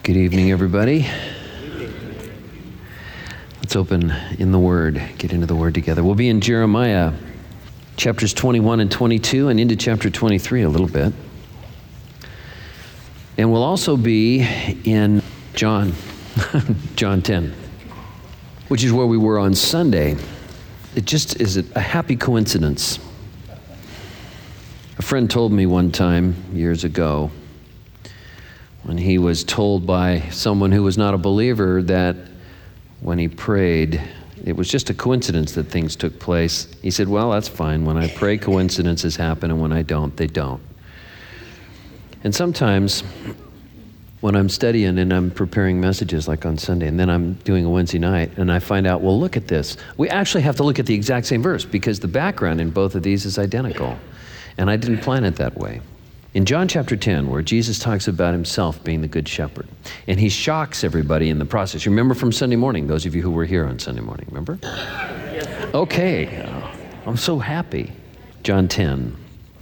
Good evening, everybody. Let's open in the Word, get into the Word together. We'll be in Jeremiah chapters 21 and 22 and into chapter 23 a little bit. And we'll also be in John 10, which is where we were on Sunday. It just is a happy coincidence. A friend told me one time, years ago, when he was told by someone who was not a believer that when he prayed, it was just a coincidence that things took place. He said, well, that's fine. When I pray, coincidences happen, and when I don't, they don't. And sometimes when I'm studying and I'm preparing messages like on Sunday, and then I'm doing a Wednesday night, and I find out, well, look at this. We actually have to look at the exact same verse because the background in both of these is identical. And I didn't plan it that way. In John chapter 10, where Jesus talks about himself being the good shepherd, and he shocks everybody in the process. You remember from Sunday morning, those of you who were here on Sunday morning, remember? Yes. Okay, I'm so happy. John 10.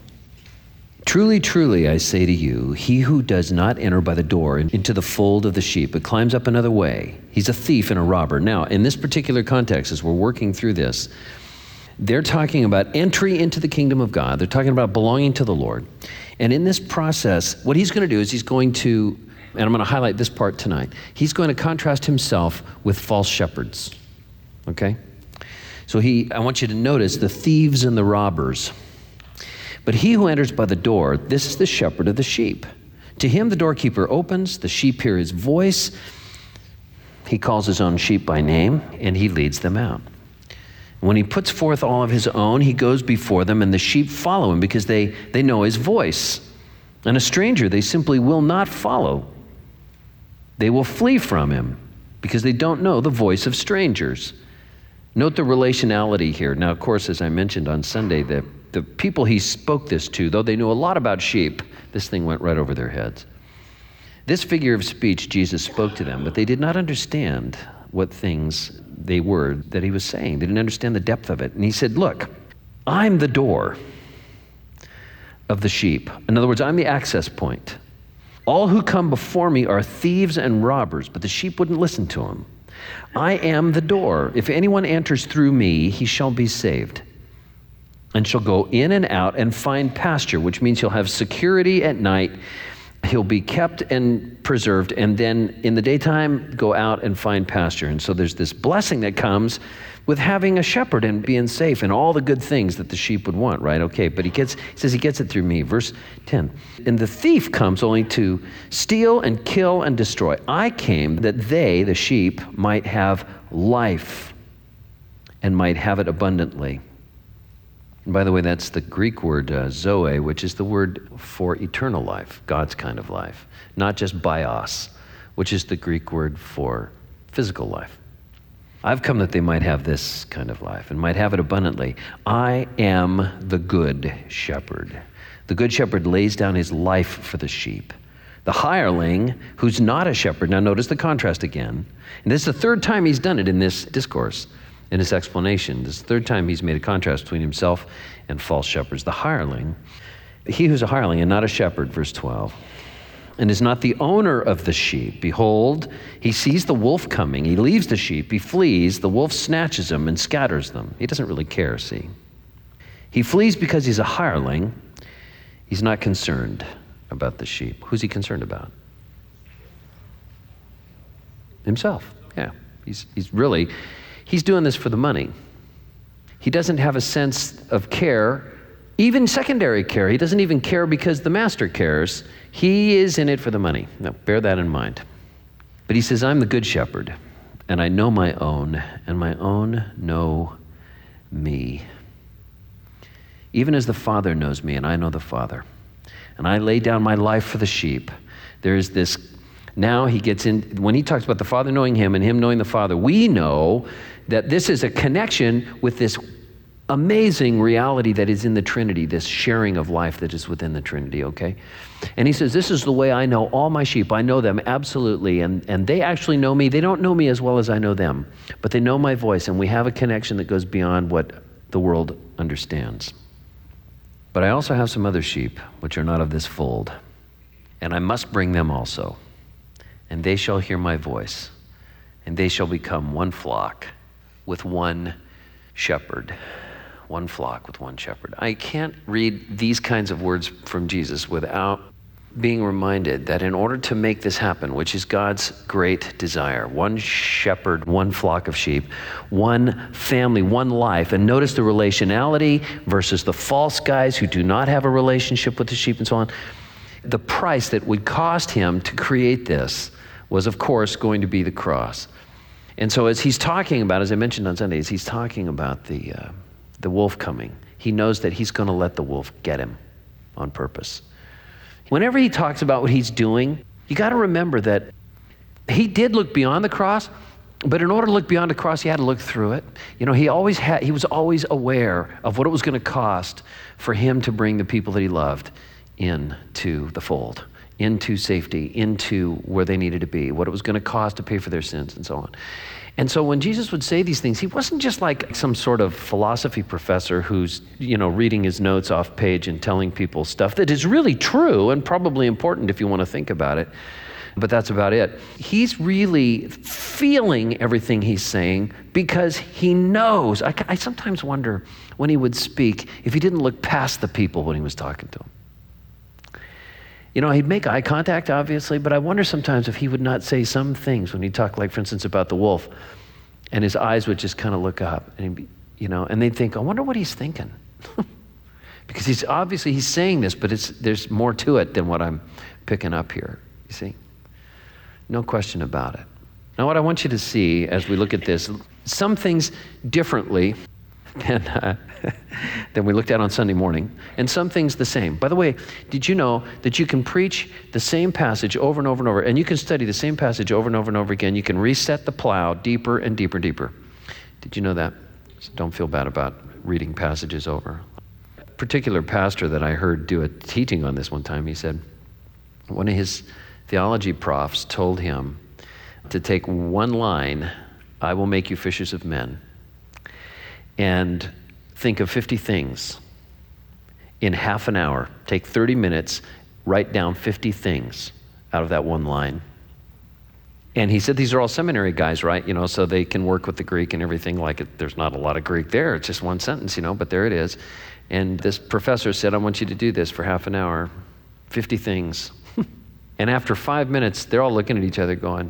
Truly, truly, I say to you, he who does not enter by the door into the fold of the sheep, but climbs up another way, he's a thief and a robber. Now, in this particular context, as we're working through this, they're talking about entry into the kingdom of God. They're talking about belonging to the Lord. And in this process, what he's going to do is he's going to, and I'm going to highlight this part tonight, he's going to contrast himself with false shepherds, okay? So I want you to notice the thieves and the robbers. But he who enters by the door, this is the shepherd of the sheep. To him the doorkeeper opens, the sheep hear his voice, he calls his own sheep by name, and he leads them out. When he puts forth all of his own, he goes before them, and the sheep follow him because they know his voice. And a stranger they simply will not follow. They will flee from him because they don't know the voice of strangers. Note the relationality here. Now, of course, as I mentioned on Sunday, the people he spoke this to, though they knew a lot about sheep, this thing went right over their heads. This figure of speech Jesus spoke to them, but they did not understand what things they were that he was saying. They didn't understand the depth of it. And he said, look, I'm the door of the sheep. In other words, I'm the access point. All who come before me are thieves and robbers, but the sheep wouldn't listen to him. I am the door. If anyone enters through me, he shall be saved and shall go in and out and find pasture, which means he'll have security at night. He'll be kept and preserved, and then in the daytime, go out and find pasture. And so there's this blessing that comes with having a shepherd and being safe and all the good things that the sheep would want, right? Okay, but he says he gets it through me. Verse 10, and the thief comes only to steal and kill and destroy. I came that they, the sheep, might have life and might have it abundantly. And by the way, that's the Greek word zoe, which is the word for eternal life, God's kind of life, not just bios, which is the Greek word for physical life. I've come that they might have this kind of life and might have it abundantly. I am the good shepherd. The good shepherd lays down his life for the sheep. The hireling, who's not a shepherd, now notice the contrast again, and this is the third time he's done it in this discourse. In his explanation, this is the third time he's made a contrast between himself and false shepherds. The hireling, he who's a hireling and not a shepherd, verse 12, and is not the owner of the sheep. Behold, he sees the wolf coming. He leaves the sheep. He flees. The wolf snatches them and scatters them. He doesn't really care, see. He flees because he's a hireling. He's not concerned about the sheep. Who's he concerned about? Himself, yeah. He's doing this for the money. He doesn't have a sense of care, even secondary care. He doesn't even care because the master cares. He is in it for the money. Now, bear that in mind. But he says, I'm the good shepherd, and I know my own, and my own know me. Even as the Father knows me, and I know the Father. And I lay down my life for the sheep. There is this, now he gets in, when he talks about the Father knowing him and him knowing the Father, we know that this is a connection with this amazing reality that is in the Trinity, this sharing of life that is within the Trinity, okay? And he says, this is the way I know all my sheep. I know them absolutely, and they actually know me. They don't know me as well as I know them, but they know my voice, and we have a connection that goes beyond what the world understands. But I also have some other sheep which are not of this fold, and I must bring them also. and they shall hear my voice, and they shall become one flock with one shepherd. One flock with one shepherd. I can't read these kinds of words from Jesus without being reminded that in order to make this happen, which is God's great desire, one shepherd, one flock of sheep, one family, one life, and notice the relationality versus the false guys who do not have a relationship with the sheep and so on. The price that would cost him to create this was, of course, going to be the cross. And so as he's talking about, as I mentioned on Sundays, he's talking about the wolf coming. He knows that he's going to let the wolf get him on purpose. Whenever he talks about what he's doing, you got to remember that he did look beyond the cross, but in order to look beyond the cross, he had to look through it. You know, he was always aware of what it was going to cost for him to bring the people that he loved into the fold, into safety, into where they needed to be, what it was going to cost to pay for their sins and so on. And so when Jesus would say these things, he wasn't just like some sort of philosophy professor who's, reading his notes off page and telling people stuff that is really true and probably important if you want to think about it. But that's about it. He's really feeling everything he's saying because he knows. I sometimes wonder when he would speak if he didn't look past the people when he was talking to them. He'd make eye contact, obviously, but I wonder sometimes if he would not say some things when he talked, like, for instance, about the wolf, and his eyes would just kind of look up, and and they'd think, I wonder what he's thinking. Because he's saying this, but there's more to it than what I'm picking up here, you see? No question about it. Now, what I want you to see as we look at this, some things differently than we looked at on Sunday morning, and some things the same. By the way, did you know that you can preach the same passage over and over and over, and you can study the same passage over and over and over again? You can reset the plow deeper and deeper and deeper. Did you know that? So don't feel bad about reading passages over. A particular pastor that I heard do a teaching on this one time, he said one of his theology profs told him to take one line, I will make you fishers of men, and think of 50 things in half an hour. Take 30 minutes, write down 50 things out of that one line. And he said these are all seminary guys, right? So they can work with the Greek and everything like it. There's not a lot of Greek there. It's just one sentence, but there it is. And this professor said, I want you to do this for half an hour, 50 things. And after 5 minutes, they're all looking at each other going,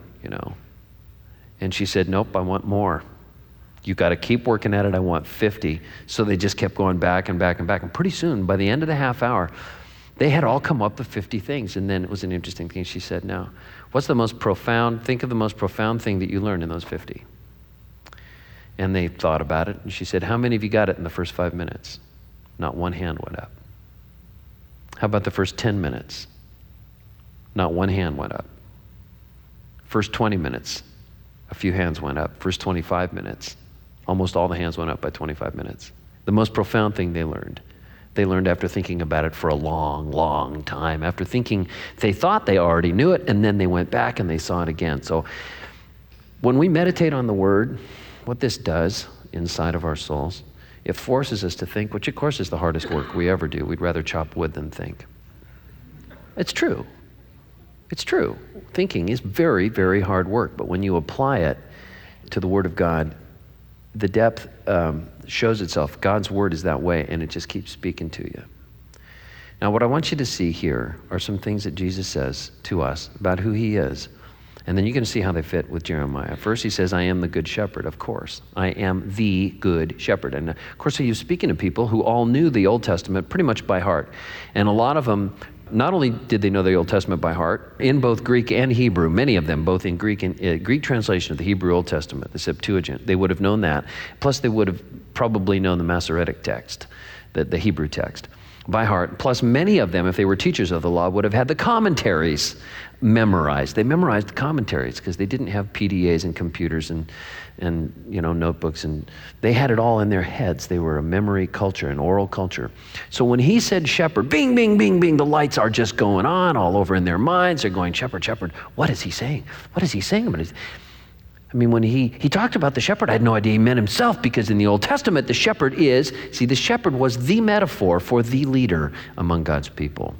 And she said, nope, I want more. You got to keep working at it. I want 50. So they just kept going back and back and back. And pretty soon, by the end of the half hour, they had all come up with 50 things. And then it was an interesting thing. She said, now, think of the most profound thing that you learned in those 50. And they thought about it. And she said, how many of you got it in the first 5 minutes? Not one hand went up. How about the first 10 minutes? Not one hand went up. First 20 minutes, a few hands went up. First 25 minutes, almost all the hands went up by 25 minutes. The most profound thing they learned after thinking about it for a long, long time, after thinking they thought they already knew it, and then they went back and they saw it again. So when we meditate on the Word, what this does inside of our souls, it forces us to think, which of course is the hardest work we ever do. We'd rather chop wood than think. It's true. It's true. Thinking is very, very hard work, but when you apply it to the Word of God, the depth shows itself. God's Word is that way, and it just keeps speaking to you. Now, what I want you to see here are some things that Jesus says to us about who He is, and then you're going to see how they fit with Jeremiah. First, He says, I am the good shepherd, of course. I am the good shepherd. And of course, He was speaking to people who all knew the Old Testament pretty much by heart. And a lot of them, not only did they know the Old Testament by heart, in both Greek and Hebrew, many of them, both in Greek and Greek translation of the Hebrew Old Testament, the Septuagint, they would have known that. Plus, they would have probably known the Masoretic text, the Hebrew text, by heart. Plus, many of them, if they were teachers of the law, would have had the commentaries memorized. They memorized the commentaries because they didn't have PDAs and computers and notebooks, and they had it all in their heads. They were a memory culture, an oral culture. So when He said shepherd, bing, bing, bing, bing, the lights are just going on all over in their minds. They're going, shepherd, shepherd. What is He saying? What is He saying about it? When he talked about the shepherd, I had no idea He meant Himself, because in the Old Testament, the shepherd was the metaphor for the leader among God's people.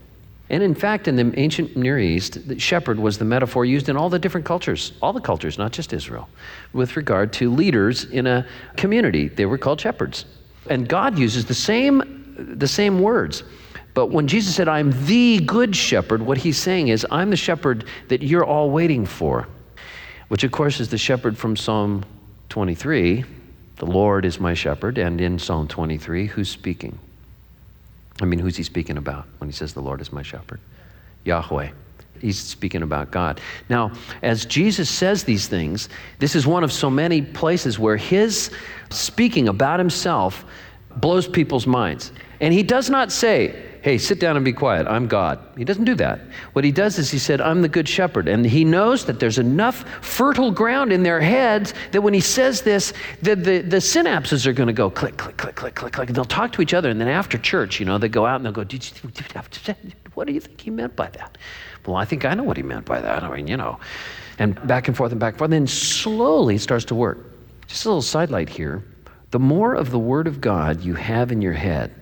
And in fact, in the ancient Near East, the shepherd was the metaphor used in all the different cultures, all the cultures, not just Israel, with regard to leaders in a community. They were called shepherds. And God uses the same words. But when Jesus said, I'm the good shepherd, what he's saying is, I'm the shepherd that you're all waiting for, which of course is the shepherd from Psalm 23. The Lord is my shepherd. And in Psalm 23, who's speaking? Who's he speaking about when he says the Lord is my shepherd? Yahweh. He's speaking about God. Now, as Jesus says these things, this is one of so many places where his speaking about himself blows people's minds. And he does not say, hey, sit down and be quiet, I'm God. He doesn't do that. What he does is he said, I'm the good shepherd. And he knows that there's enough fertile ground in their heads that when he says this, the synapses are going to go click, click, click, click, click, click. And they'll talk to each other. And then after church, they go out and they'll go, what do you think he meant by that? Well, I think I know what he meant by that. And back and forth and back and forth. And then slowly it starts to work. Just a little sidelight here. The more of the Word of God you have in your head,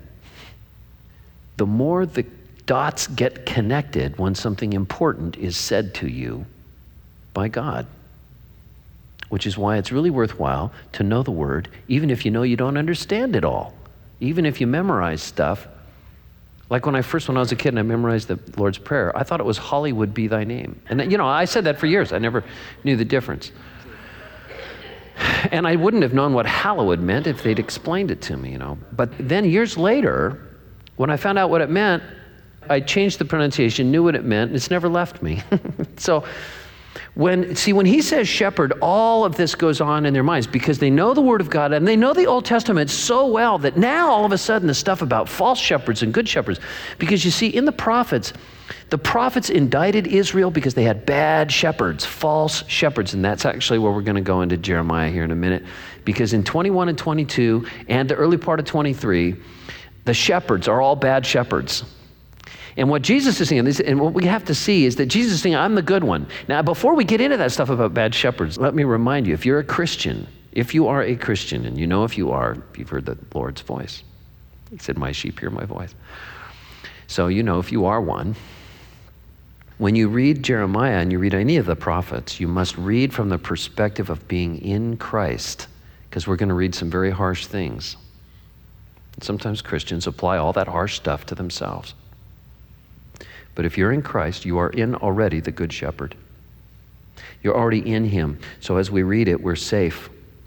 the more the dots get connected when something important is said to you by God. Which is why it's really worthwhile to know the Word, even if you know you don't understand it all. Even if you memorize stuff. Like when I was a kid and I memorized the Lord's Prayer, I thought it was Hollywood be thy name. And I said that for years. I never knew the difference. And I wouldn't have known what hallowed meant if they'd explained it to me, But then years later, when I found out what it meant, I changed the pronunciation, knew what it meant, and it's never left me. So when he says shepherd, all of this goes on in their minds because they know the Word of God and they know the Old Testament so well that now all of a sudden the stuff about false shepherds and good shepherds, because you see in the prophets indicted Israel because they had bad shepherds, false shepherds, and that's actually where we're going to go into Jeremiah here in a minute, because in 21 and 22 and the early part of 23, the shepherds are all bad shepherds. And what Jesus is saying, and what we have to see is that Jesus is saying, I'm the good one. Now, before we get into that stuff about bad shepherds, let me remind you, if you are a Christian, and if you've heard the Lord's voice. He said, my sheep hear my voice. So if you are one, when you read Jeremiah and you read any of the prophets, you must read from the perspective of being in Christ, because we're going to read some very harsh things. Sometimes Christians apply all that harsh stuff to themselves. But if you're in Christ, you are in already the Good Shepherd. You're already in him. So as we read it, we're safe.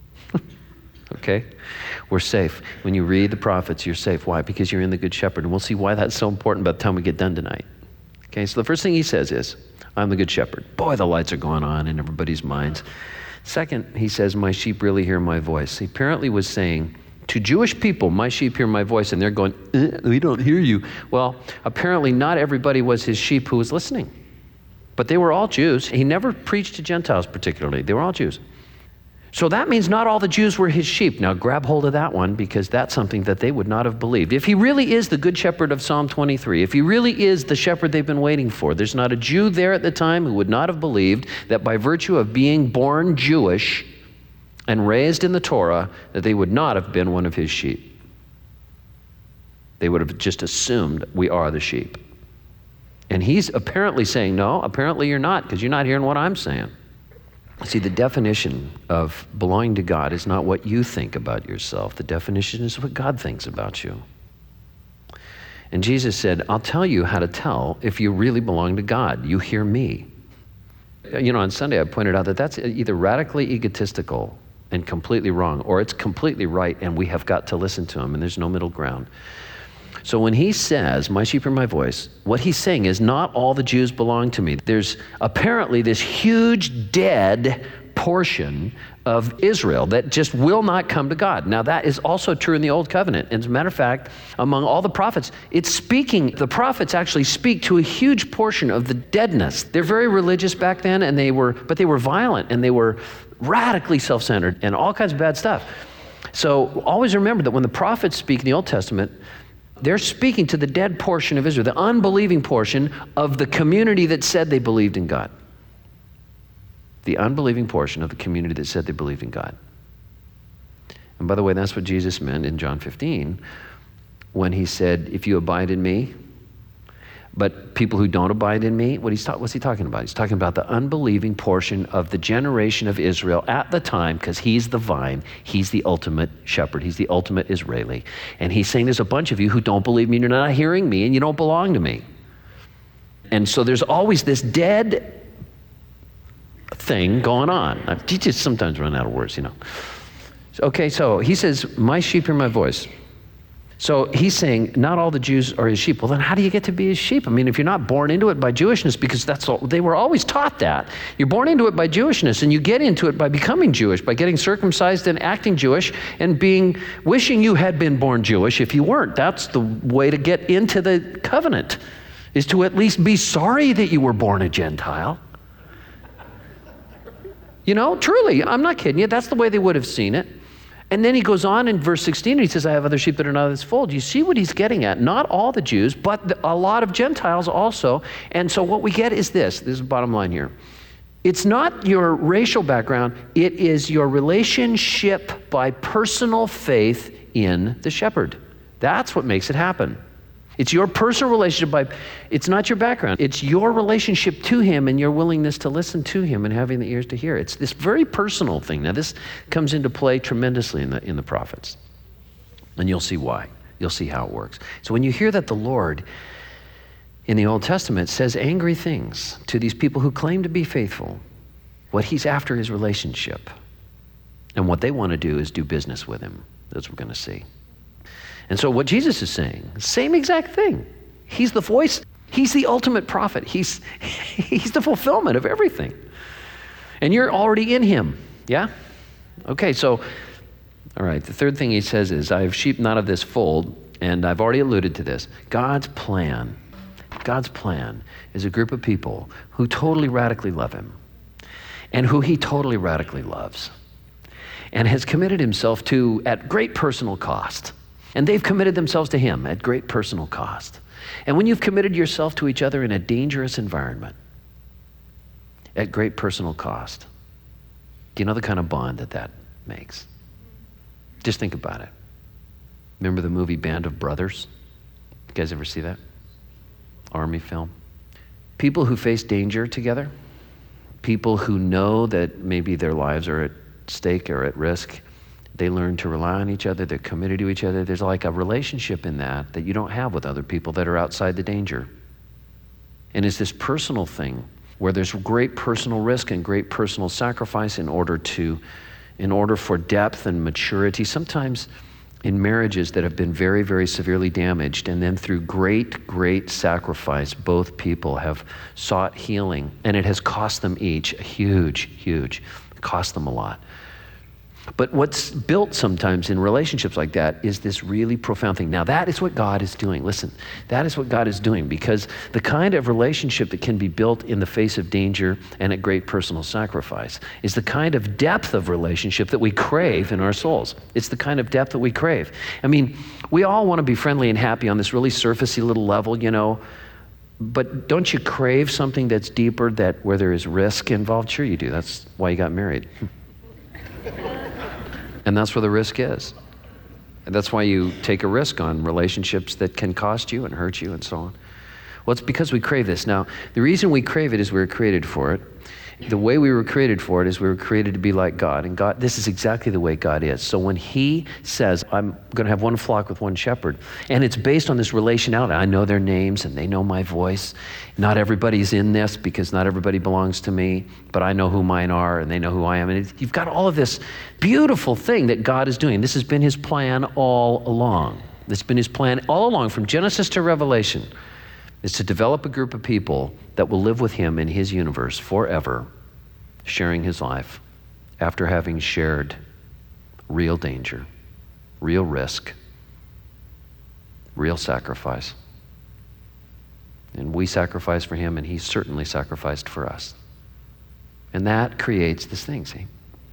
Okay? We're safe. When you read the prophets, you're safe. Why? Because you're in the Good Shepherd. And we'll see why that's so important by the time we get done tonight. Okay, so the first thing he says is, I'm the Good Shepherd. Boy, the lights are going on in everybody's minds. Second, he says, my sheep really hear my voice. He apparently was saying, to Jewish people, my sheep hear my voice, and they're going, we don't hear you. Well, apparently not everybody was his sheep who was listening. But they were all Jews. He never preached to Gentiles particularly. They were all Jews. So that means not all the Jews were his sheep. Now grab hold of that one, because that's something that they would not have believed. If he really is the good shepherd of Psalm 23, if he really is the shepherd they've been waiting for, there's not a Jew there at the time who would not have believed that by virtue of being born Jewish and raised in the Torah, that they would not have been one of his sheep. They would have just assumed we are the sheep. And he's apparently saying, no, apparently you're not, because you're not hearing what I'm saying. See, the definition of belonging to God is not what you think about yourself. The definition is what God thinks about you. And Jesus said, I'll tell you how to tell if you really belong to God. You hear me. On Sunday I pointed out that that's either radically egotistical and completely wrong, or it's completely right and we have got to listen to him, and there's no middle ground. So when he says, my sheep hear my voice, what he's saying is not all the Jews belong to me. There's apparently this huge dead portion of Israel that just will not come to God. Now that is also true in the Old Covenant. As a matter of fact, among all the prophets, the prophets actually speak to a huge portion of the deadness. They're very religious back then, but they were violent, and they were radically self-centered and all kinds of bad stuff. So always remember that when the prophets speak in the Old Testament, they're speaking to the dead portion of Israel, the unbelieving portion of the community that said they believed in God. The unbelieving portion of the community that said they believed in God. And by the way, that's what Jesus meant in John 15 when he said, if you abide in me, But people who don't abide in me, what's he talking about? He's talking about the unbelieving portion of the generation of Israel at the time, because he's the vine, he's the ultimate shepherd, he's the ultimate Israeli. And he's saying there's a bunch of you who don't believe me, and you're not hearing me, and you don't belong to me. And so there's always this dead thing going on. You just sometimes run out of words, Okay, so he says, my sheep hear my voice. So he's saying, not all the Jews are his sheep. Well, then how do you get to be his sheep? I mean, if you're not born into it by Jewishness, because they were always taught that. You're born into it by Jewishness, and you get into it by becoming Jewish, by getting circumcised and acting Jewish, and wishing you had been born Jewish if you weren't. That's the way to get into the covenant, is to at least be sorry that you were born a Gentile. Truly, I'm not kidding you. That's the way they would have seen it. And then he goes on in verse 16, and he says, I have other sheep that are not of this fold. You see what he's getting at? Not all the Jews, but a lot of Gentiles also. And so what we get is this is the bottom line here. It's not your racial background. It is your relationship by personal faith in the shepherd. That's what makes it happen. It's your personal relationship it's not your background. It's your relationship to him and your willingness to listen to him and having the ears to hear. It's this very personal thing. Now, this comes into play tremendously in the prophets. And you'll see why. You'll see how it works. So when you hear that the Lord in the Old Testament says angry things to these people who claim to be faithful, what he's after is relationship. And what they want to do is do business with him. That's what we're going to see. And so what Jesus is saying, same exact thing. He's the voice. He's the ultimate prophet. He's the fulfillment of everything. And you're already in him. Yeah? Okay, so, all right, the third thing he says is, I have sheep not of this fold, and I've already alluded to this. God's plan is a group of people who totally radically love him, and who he totally radically loves, and has committed himself to at great personal cost. And they've committed themselves to him at great personal cost. And when you've committed yourself to each other in a dangerous environment at great personal cost, do you know the kind of bond that makes? Just think about it. Remember the movie Band of Brothers? You guys ever see that? Army film. People who face danger together, people who know that maybe their lives are at stake or at risk, they learn to rely on each other. They're committed to each other. There's like a relationship in that you don't have with other people that are outside the danger. And it's this personal thing where there's great personal risk and great personal sacrifice in order for depth and maturity. Sometimes in marriages that have been very, very severely damaged, and then through great, great sacrifice, both people have sought healing, and it has cost them each a huge, cost them a lot. But what's built sometimes in relationships like that is this really profound thing. Now, that is what God is doing. Listen, that is what God is doing, because the kind of relationship that can be built in the face of danger and at great personal sacrifice is the kind of depth of relationship that we crave in our souls. It's the kind of depth that we crave. I mean, we all want to be friendly and happy on this really surfacey little level, but don't you crave something that's deeper, where there is risk involved? Sure you do. That's why you got married. And that's where the risk is. And that's why you take a risk on relationships that can cost you and hurt you and so on. Well, it's because we crave this. Now, the reason we crave it is we were created for it. The way we were created for it is we were created to be like God. And God, this is exactly the way God is. So when he says, I'm going to have one flock with one shepherd, and it's based on this relationality. I know their names and they know my voice. Not everybody's in this because not everybody belongs to me, but I know who mine are and they know who I am. And you've got all of this beautiful thing that God is doing. This has been his plan all along. This has been his plan all along from Genesis to Revelation, is to develop a group of people that will live with him in his universe forever, sharing his life after having shared real danger, real risk, real sacrifice. And we sacrifice for him, and he certainly sacrificed for us. And that creates this thing, see?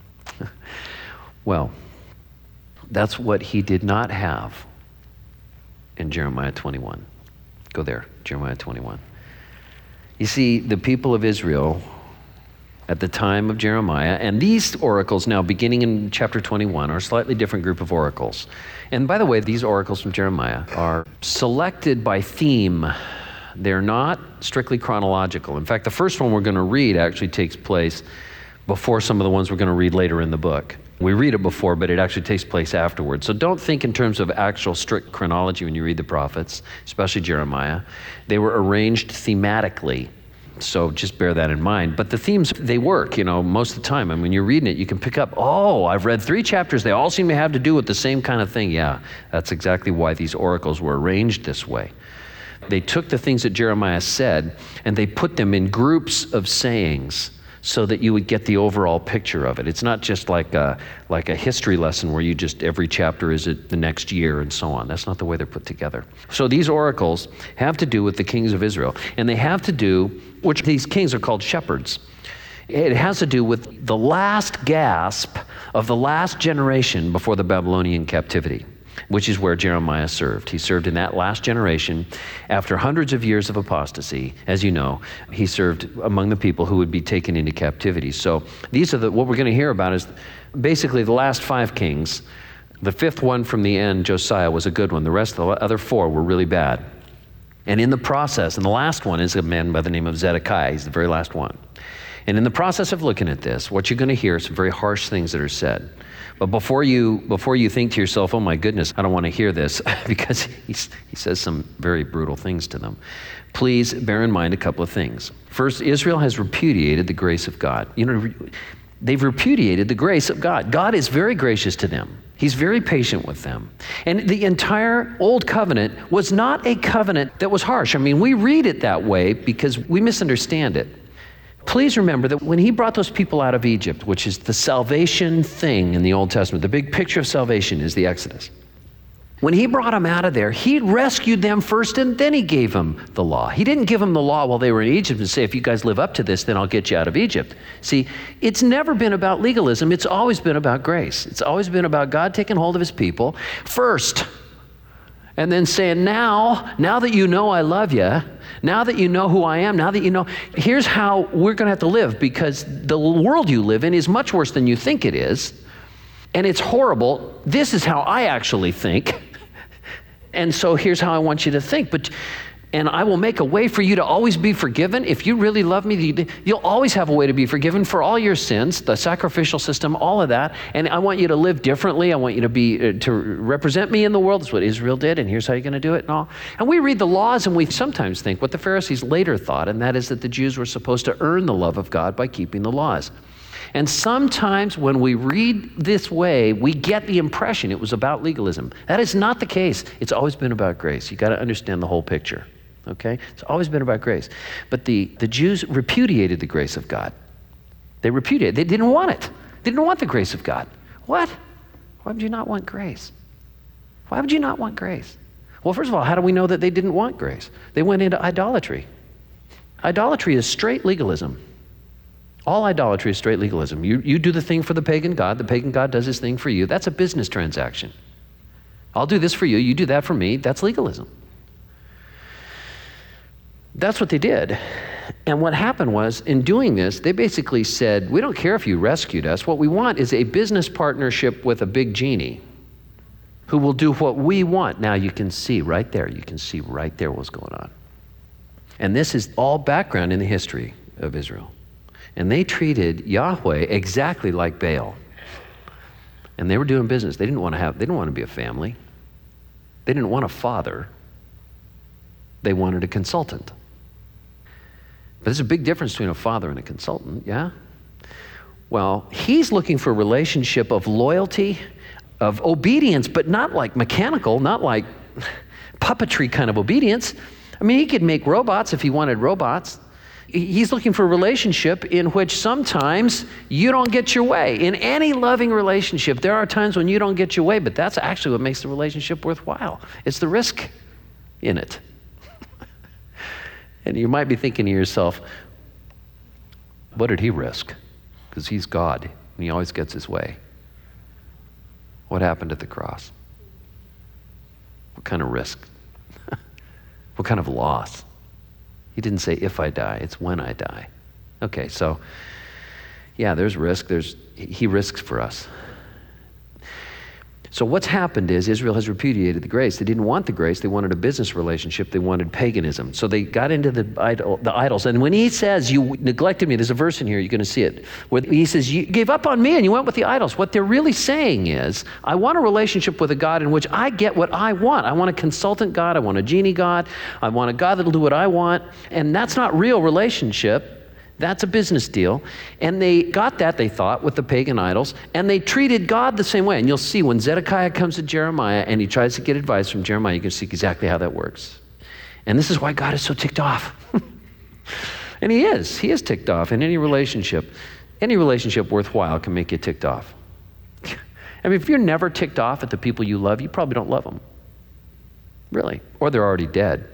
Well, that's what he did not have in Jeremiah 21. Go there, Jeremiah 21. You see, the people of Israel at the time of Jeremiah, and these oracles now beginning in chapter 21 are a slightly different group of oracles. And by the way, these oracles from Jeremiah are selected by theme. They're not strictly chronological. In fact, the first one we're going to read actually takes place before some of the ones we're going to read later in the book. We read it before, but it actually takes place afterwards. So don't think in terms of actual strict chronology when you read the prophets, especially Jeremiah. They were arranged thematically. So just bear that in mind. But the themes, they work, most of the time. And when you're reading it, you can pick up, I've read 3 chapters. They all seem to have to do with the same kind of thing. Yeah, that's exactly why these oracles were arranged this way. They took the things that Jeremiah said, and they put them in groups of sayings so that you would get the overall picture of it. It's not just like a history lesson where you just, every chapter is the next year and so on. That's not the way they're put together. So these oracles have to do with the kings of Israel, and they have to do, which these kings are called shepherds. It has to do with the last gasp of the last generation before the Babylonian captivity, which is where Jeremiah served. He served in that last generation. After hundreds of years of apostasy, as you know, he served among the people who would be taken into captivity. So these are what we're going to hear about is basically the last 5 kings. The 5th one from the end, Josiah, was a good one. The rest of the other 4 were really bad. And in the process, and the last one is a man by the name of Zedekiah. He's the very last one. And in the process of looking at this, what you're going to hear are some very harsh things that are said. But before you think to yourself, oh my goodness, I don't want to hear this, because he says some very brutal things to them, please bear in mind a couple of things. First, Israel has repudiated the grace of God. They've repudiated the grace of God. God is very gracious to them. He's very patient with them. And the entire Old Covenant was not a covenant that was harsh. I mean, we read it that way because we misunderstand it. Please remember that when he brought those people out of Egypt, which is the salvation thing in the Old Testament, the big picture of salvation is the Exodus. When he brought them out of there, he rescued them first and then he gave them the law. He didn't give them the law while they were in Egypt and say, if you guys live up to this, then I'll get you out of Egypt. See, it's never been about legalism. It's always been about grace. It's always been about God taking hold of his people first and then saying, now that you know I love you, now that you know who I am, now that you know, here's how we're going to have to live, because the world you live in is much worse than you think it is, and it's horrible. This is how I actually think, and so here's how I want you to think. And I will make a way for you to always be forgiven. If you really love me, you'll always have a way to be forgiven for all your sins, the sacrificial system, all of that. And I want you to live differently. I want you to represent me in the world. That's what Israel did, and here's how you're going to do it and all. And we read the laws, and we sometimes think what the Pharisees later thought, and that is that the Jews were supposed to earn the love of God by keeping the laws. And sometimes when we read this way, we get the impression it was about legalism. That is not the case. It's always been about grace. You got to understand the whole picture. Okay? It's always been about grace. But the Jews repudiated the grace of God. They repudiated. They didn't want it. They didn't want the grace of God. What? Why would you not want grace? Why would you not want grace? Well, first of all, how do we know that they didn't want grace? They went into idolatry. Idolatry is straight legalism. All idolatry is straight legalism. You do the thing for the pagan god does his thing for you. That's a business transaction. I'll do this for you, you do that for me. That's legalism. That's what they did. And what happened was, in doing this, they basically said, we don't care if you rescued us. What we want is a business partnership with a big genie who will do what we want. Now you can see right there what's going on. And this is all background in the history of Israel. And they treated Yahweh exactly like Baal. And they were doing business. They didn't want to be a family. They didn't want a father. They wanted a consultant. But there's a big difference between a father and a consultant, yeah? Well, he's looking for a relationship of loyalty, of obedience, but not like mechanical, not like puppetry kind of obedience. I mean, he could make robots if he wanted robots. He's looking for a relationship in which sometimes you don't get your way. In any loving relationship, there are times when you don't get your way, but that's actually what makes the relationship worthwhile. It's the risk in it. And you might be thinking to yourself, what did he risk? Because he's God, and he always gets his way. What happened at the cross? What kind of risk? What kind of loss? He didn't say, if I die, it's when I die. Okay, so, yeah, there's risk. He risks for us. So what's happened is Israel has repudiated the grace. They didn't want the grace. They wanted a business relationship. They wanted paganism. So they got into the idols. And when he says, you neglected me, there's a verse in here, you're going to see it, where he says, you gave up on me and you went with the idols. What they're really saying is, I want a relationship with a God in which I get what I want. I want a consultant God. I want a genie God. I want a God that'll do what I want. And that's not real relationship. That's a business deal. And they got that, they thought, with the pagan idols, and they treated God the same way. And you'll see when Zedekiah comes to Jeremiah and he tries to get advice from Jeremiah, you can see exactly how that works. And this is why God is so ticked off. And he is ticked off. In any relationship worthwhile can make you ticked off. I mean, if you're never ticked off at the people you love, you probably don't love them. Really. Or they're already dead.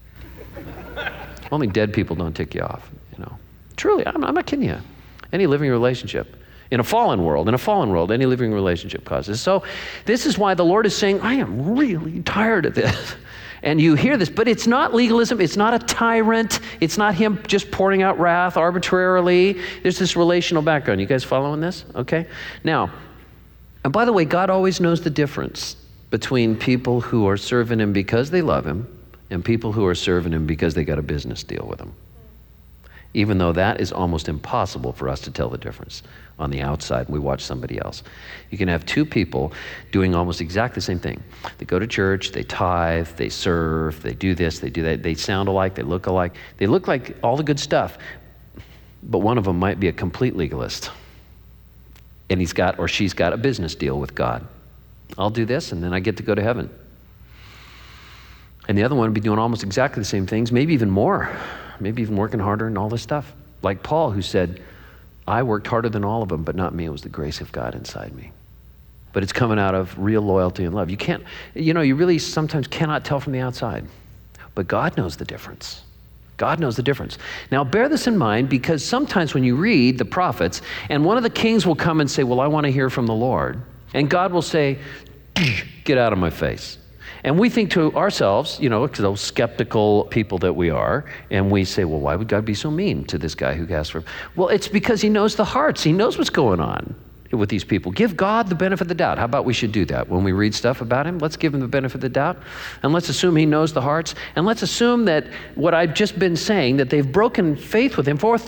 Only dead people don't tick you off, you know. Truly, I'm not kidding you. Any living relationship, in a fallen world, any living relationship causes. So this is why the Lord is saying, I am really tired of this. And you hear this, but it's not legalism. It's not a tyrant. It's not him just pouring out wrath arbitrarily. There's this relational background. You guys following this? Okay. Now, and by the way, God always knows the difference between people who are serving him because they love him and people who are serving him because they got a business deal with him. Even though that is almost impossible for us to tell the difference on the outside. We watch somebody else. You can have two people doing almost exactly the same thing. They go to church, they tithe, they serve, they do this, they do that. They sound alike, they look alike. They look like all the good stuff, but one of them might be a complete legalist. And he's got or she's got a business deal with God. I'll do this and then I get to go to heaven. And the other one would be doing almost exactly the same things, maybe even more. Maybe even working harder and all this stuff. Like Paul, who said, I worked harder than all of them, but not me. It was the grace of God inside me. But it's coming out of real loyalty and love. You really sometimes cannot tell from the outside. But God knows the difference. God knows the difference. Now, bear this in mind, because sometimes when you read the prophets, and one of the kings will come and say, well, I want to hear from the Lord. And God will say, get out of my face. And we think to ourselves, those skeptical people that we are, and we say, well, why would God be so mean to this guy who asked for him? Well, it's because he knows the hearts. He knows what's going on with these people. Give God the benefit of the doubt. How about we should do that? When we read stuff about him, let's give him the benefit of the doubt, and let's assume he knows the hearts, and let's assume that what I've just been saying, that they've broken faith with him for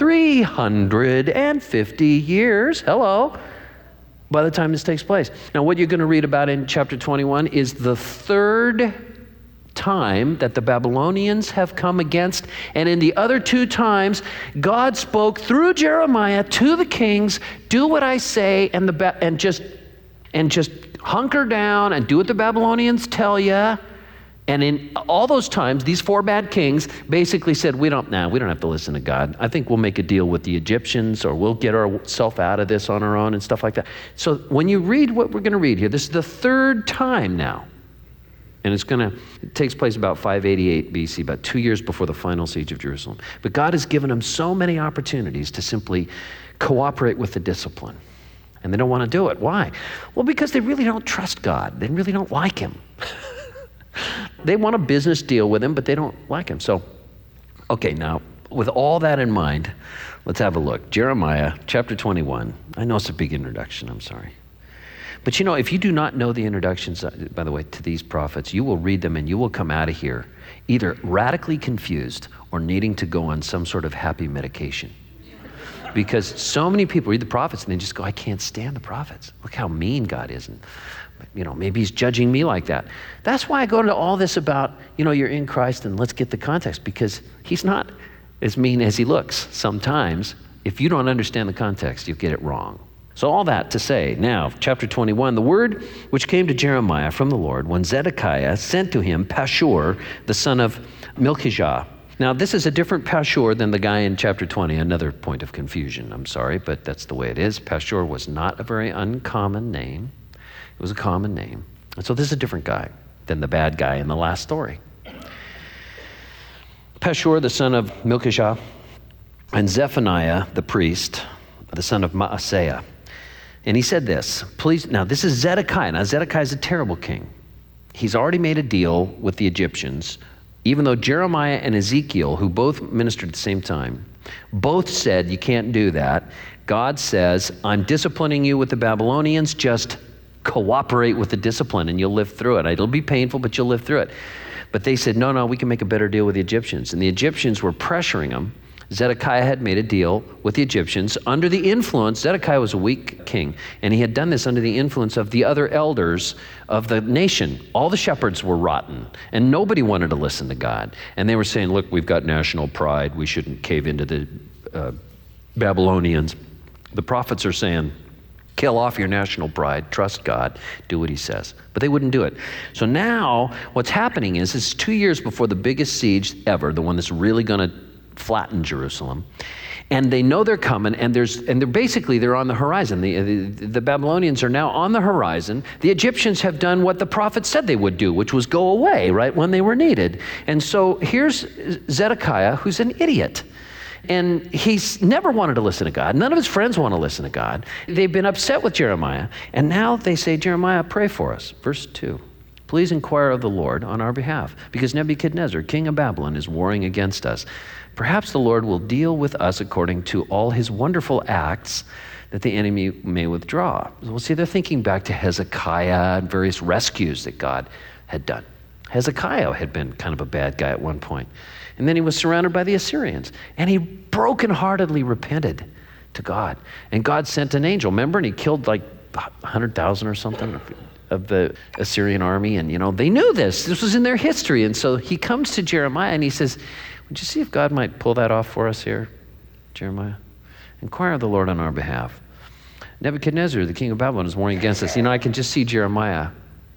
350 years. Hello. By the time this takes place. Now, what you're going to read about in chapter 21 is the third time that the Babylonians have come against, and in the other two times, God spoke through Jeremiah to the kings, do what I say, and just hunker down and do what the Babylonians tell you. And in all those times, these four bad kings basically said, we don't have to listen to God. I think we'll make a deal with the Egyptians, or we'll get ourselves out of this on our own and stuff like that. So when you read what we're going to read here, this is the third time now. And it takes place about 588 BC, about 2 years before the final siege of Jerusalem. But God has given them so many opportunities to simply cooperate with the discipline. And they don't want to do it. Why? Well, because they really don't trust God. They really don't like him. They want a business deal with him, but they don't like him. So, okay, now, with all that in mind, let's have a look. Jeremiah chapter 21. I know it's a big introduction, I'm sorry. But if you do not know the introductions, by the way, to these prophets, you will read them and you will come out of here either radically confused or needing to go on some sort of happy medication. Because so many people read the prophets and they just go, I can't stand the prophets. Look how mean God is. And maybe he's judging me like that. That's why I go into all this about, you're in Christ and let's get the context, because he's not as mean as he looks. Sometimes, if you don't understand the context, you'll get it wrong. So all that to say, now, chapter 21, the word which came to Jeremiah from the Lord when Zedekiah sent to him Pashur, the son of Malchijah. Now, this is a different Pashur than the guy in chapter 20, another point of confusion. I'm sorry, but that's the way it is. Pashur was not a very uncommon name. It was a common name. And so this is a different guy than the bad guy in the last story. Pashur, the son of Malchijah, and Zephaniah, the priest, the son of Maaseiah. And he said this, please, now this is Zedekiah. Now Zedekiah is a terrible king. He's already made a deal with the Egyptians, even though Jeremiah and Ezekiel, who both ministered at the same time, both said you can't do that. God says, I'm disciplining you with the Babylonians, just cooperate with the discipline and you'll live through it. It'll be painful, but you'll live through it. But they said, no, we can make a better deal with the Egyptians. And the Egyptians were pressuring them. Zedekiah had made a deal with the Egyptians under the influence. Zedekiah was a weak king, and he had done this under the influence of the other elders of the nation. All the shepherds were rotten, and nobody wanted to listen to God. And they were saying, look, we've got national pride. We shouldn't cave into the Babylonians. The prophets are saying, kill off your national pride, trust God, do what he says. But they wouldn't do it. So now what's happening is it's 2 years before the biggest siege ever, the one that's really going to flatten Jerusalem. And they know they're coming, and they're on the horizon. The Babylonians are now on the horizon. The Egyptians have done what the prophet said they would do, which was go away, right, when they were needed. And so here's Zedekiah, who's an idiot. And he's never wanted to listen to God. None of his friends want to listen to God. They've been upset with Jeremiah. And now they say, Jeremiah, pray for us. Verse 2. Please inquire of the Lord on our behalf, because Nebuchadnezzar, king of Babylon, is warring against us. Perhaps the Lord will deal with us according to all his wonderful acts, that the enemy may withdraw. We'll see, they're thinking back to Hezekiah and various rescues that God had done. Hezekiah had been kind of a bad guy at one point. And then he was surrounded by the Assyrians. And he brokenheartedly repented to God. And God sent an angel, remember? And he killed like 100,000 or something of the Assyrian army. And, they knew this. This was in their history. And so he comes to Jeremiah and he says, would you see if God might pull that off for us here, Jeremiah? Inquire of the Lord on our behalf. Nebuchadnezzar, the king of Babylon, is warring against us. I can just see Jeremiah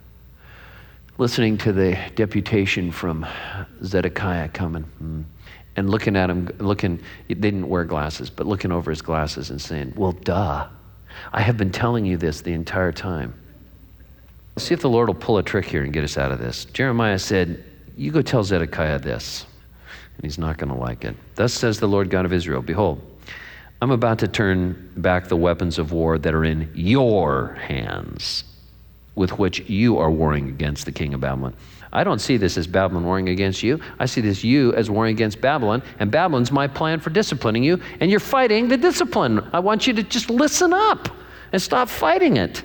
listening to the deputation from Zedekiah coming and looking at him, they didn't wear glasses, but looking over his glasses and saying, well, duh, I have been telling you this the entire time. Let's see if the Lord will pull a trick here and get us out of this. Jeremiah said, you go tell Zedekiah this, and he's not going to like it. Thus says the Lord God of Israel, behold, I'm about to turn back the weapons of war that are in your hands, with which you are warring against the king of Babylon. I don't see this as Babylon warring against you. I see this you as warring against Babylon, and Babylon's my plan for disciplining you, and you're fighting the discipline. I want you to just listen up and stop fighting it.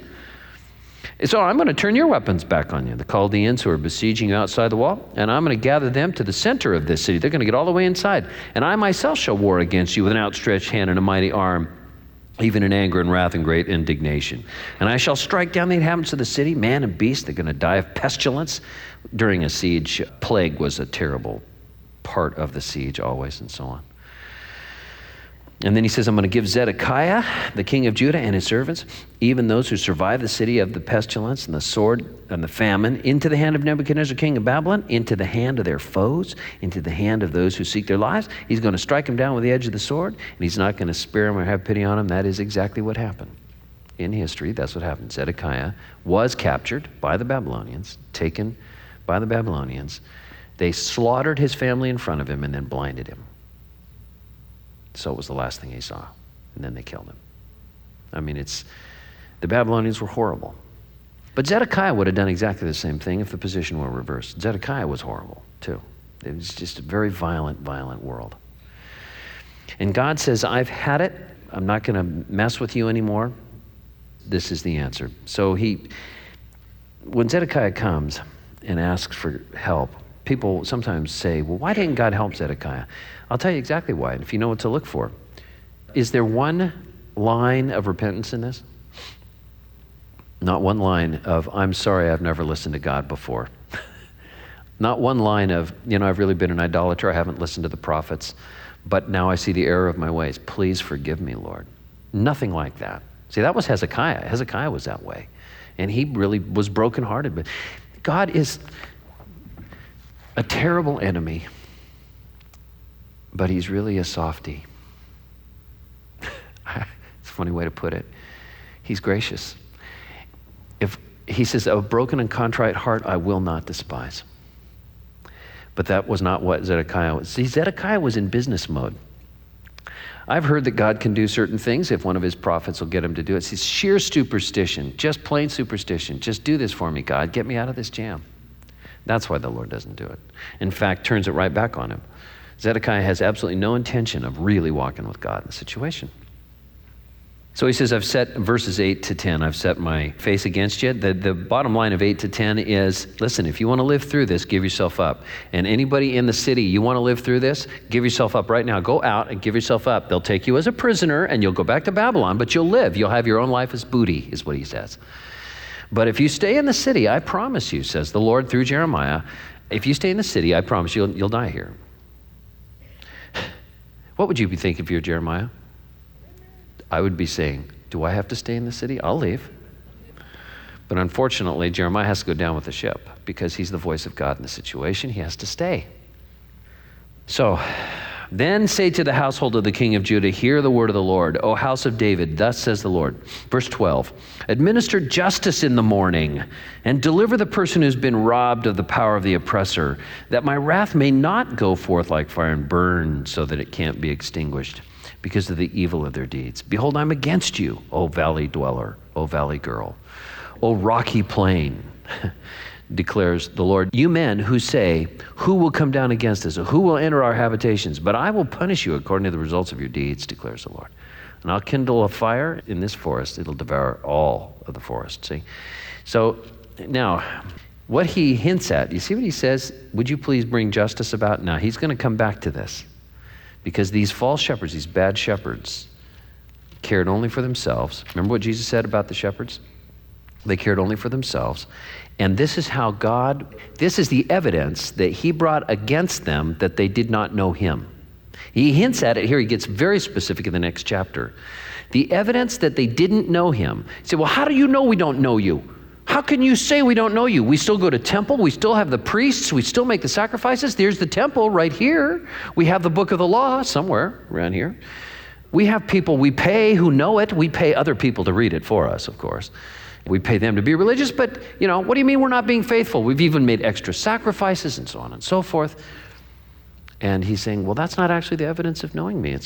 So I'm going to turn your weapons back on you, the Chaldeans who are besieging you outside the wall, and I'm going to gather them to the center of this city. They're going to get all the way inside. And I myself shall war against you with an outstretched hand and a mighty arm, even in anger and wrath and great indignation. And I shall strike down the inhabitants of the city, man and beast. They're going to die of pestilence. During a siege, plague was a terrible part of the siege always, and so on. And then he says, I'm going to give Zedekiah, the king of Judah, and his servants, even those who survive the city of the pestilence and the sword and the famine, into the hand of Nebuchadnezzar, king of Babylon, into the hand of their foes, into the hand of those who seek their lives. He's going to strike them down with the edge of the sword, and he's not going to spare them or have pity on them. That is exactly what happened. In history, that's what happened. Zedekiah was captured by the Babylonians, taken by the Babylonians. They slaughtered his family in front of him and then blinded him. So it was the last thing he saw. And then they killed him. The Babylonians were horrible. But Zedekiah would have done exactly the same thing if the position were reversed. Zedekiah was horrible too. It was just a very violent world. And God says, I've had it. I'm not going to mess with you anymore. This is the answer. So when Zedekiah comes and asks for help, people sometimes say, well, why didn't God help Zedekiah? I'll tell you exactly why, if you know what to look for. Is there one line of repentance in this? Not one line of, I'm sorry, I've never listened to God before. Not one line of, I've really been an idolater, I haven't listened to the prophets, but now I see the error of my ways. Please forgive me, Lord. Nothing like that. See, that was Hezekiah. Hezekiah was that way. And he really was brokenhearted. But God is a terrible enemy, but he's really a softie. It's a funny way to put it. He's gracious. If he says, a broken and contrite heart I will not despise. But that was not what Zedekiah was. See, Zedekiah was in business mode. I've heard that God can do certain things if one of his prophets will get him to do it. It's sheer superstition, just plain superstition. Just do this for me, God. Get me out of this jam. That's why the Lord doesn't do it. In fact, turns it right back on him. Zedekiah has absolutely no intention of really walking with God in the situation. So he says, I've set verses 8 to 10, I've set my face against you. The bottom line of 8 to 10 is, listen, if you want to live through this, give yourself up. And anybody in the city, you want to live through this, give yourself up right now. Go out and give yourself up. They'll take you as a prisoner and you'll go back to Babylon, but you'll live. You'll have your own life as booty, is what he says. But if you stay in the city, I promise you, says the Lord through Jeremiah, if you stay in the city, I promise you'll die here. What would you be thinking if you're Jeremiah? I would be saying, do I have to stay in the city? I'll leave. But unfortunately, Jeremiah has to go down with the ship because he's the voice of God in the situation. He has to stay. So, then say to the household of the king of Judah, hear the word of the Lord, O house of David, thus says the Lord. Verse 12, administer justice in the morning and deliver the person who's been robbed of the power of the oppressor, that my wrath may not go forth like fire and burn so that it can't be extinguished because of the evil of their deeds. Behold, I'm against you, O valley dweller, O valley girl, O rocky plain, declares the Lord. You men who say, who will come down against us? Or who will enter our habitations? But I will punish you according to the results of your deeds, declares the Lord. And I'll kindle a fire in this forest. It'll devour all of the forest. See? So now, what he hints at, you see what he says? Would you please bring justice about? Now, he's going to come back to this. Because these false shepherds, these bad shepherds, cared only for themselves. Remember what Jesus said about the shepherds? They cared only for themselves. And this is how this is the evidence that he brought against them that they did not know him. He hints at it here. He gets very specific in the next chapter. The evidence that they didn't know him. He said, well, how do you know we don't know you? How can you say we don't know you? We still go to temple. We still have the priests. We still make the sacrifices. There's the temple right here. We have the book of the law somewhere around here. We have people we pay who know it. We pay other people to read it for us, of course. We pay them to be religious, but, what do you mean we're not being faithful? We've even made extra sacrifices and so on and so forth. And he's saying, well, that's not actually the evidence of knowing me.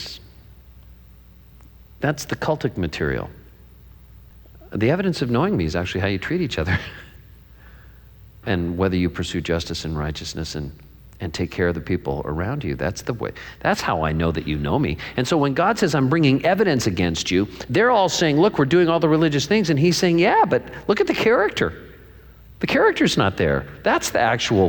That's the cultic material. The evidence of knowing me is actually how you treat each other and whether you pursue justice and righteousness and take care of the people around you. That's the way. That's how I know that you know me. And so when God says, I'm bringing evidence against you, they're all saying, look, we're doing all the religious things. And he's saying, yeah, but look at the character. The character's not there. That's the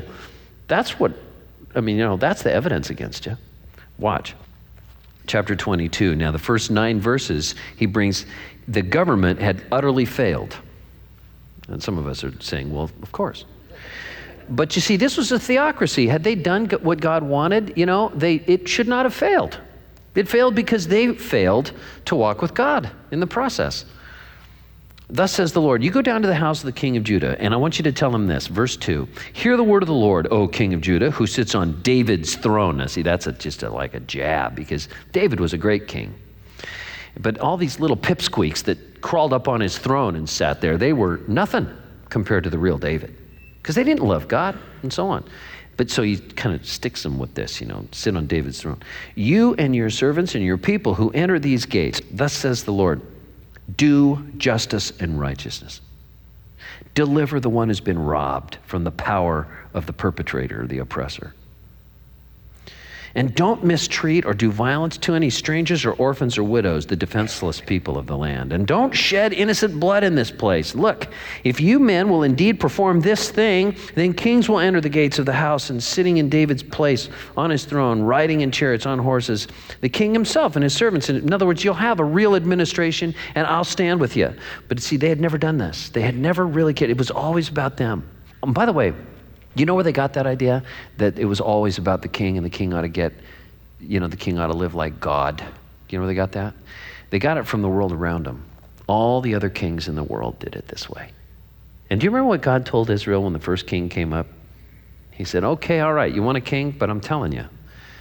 evidence against you. Watch. Chapter 22. Now, the first 9 verses, he brings, the government had utterly failed. And some of us are saying, well, of course. But you see, this was a theocracy. Had they done what God wanted, it should not have failed. It failed because they failed to walk with God in the process. Thus says the Lord, you go down to the house of the king of Judah, and I want you to tell him this, verse 2. Hear the word of the Lord, O king of Judah, who sits on David's throne. Now, see, that's just like a jab, because David was a great king. But all these little pipsqueaks that crawled up on his throne and sat there, they were nothing compared to the real David, because they didn't love God and so on. But so he kind of sticks them with this, sit on David's throne. You and your servants and your people who enter these gates, thus says the Lord, do justice and righteousness. Deliver the one who's been robbed from the power of the perpetrator, the oppressor. And don't mistreat or do violence to any strangers or orphans or widows, the defenseless people of the land. And don't shed innocent blood in this place. Look, if you men will indeed perform this thing, then kings will enter the gates of the house, and sitting in David's place on his throne, riding in chariots on horses, the king himself and his servants. In other words, you'll have a real administration, and I'll stand with you. But see, they had never done this. They had never really cared. It was always about them. And by the way, you know where they got that idea? That it was always about the king, and the king ought to the king ought to live like God. You know where they got that? They got it from the world around them. All the other kings in the world did it this way. And do you remember what God told Israel when the first king came up? He said, okay, all right, you want a king, but I'm telling you,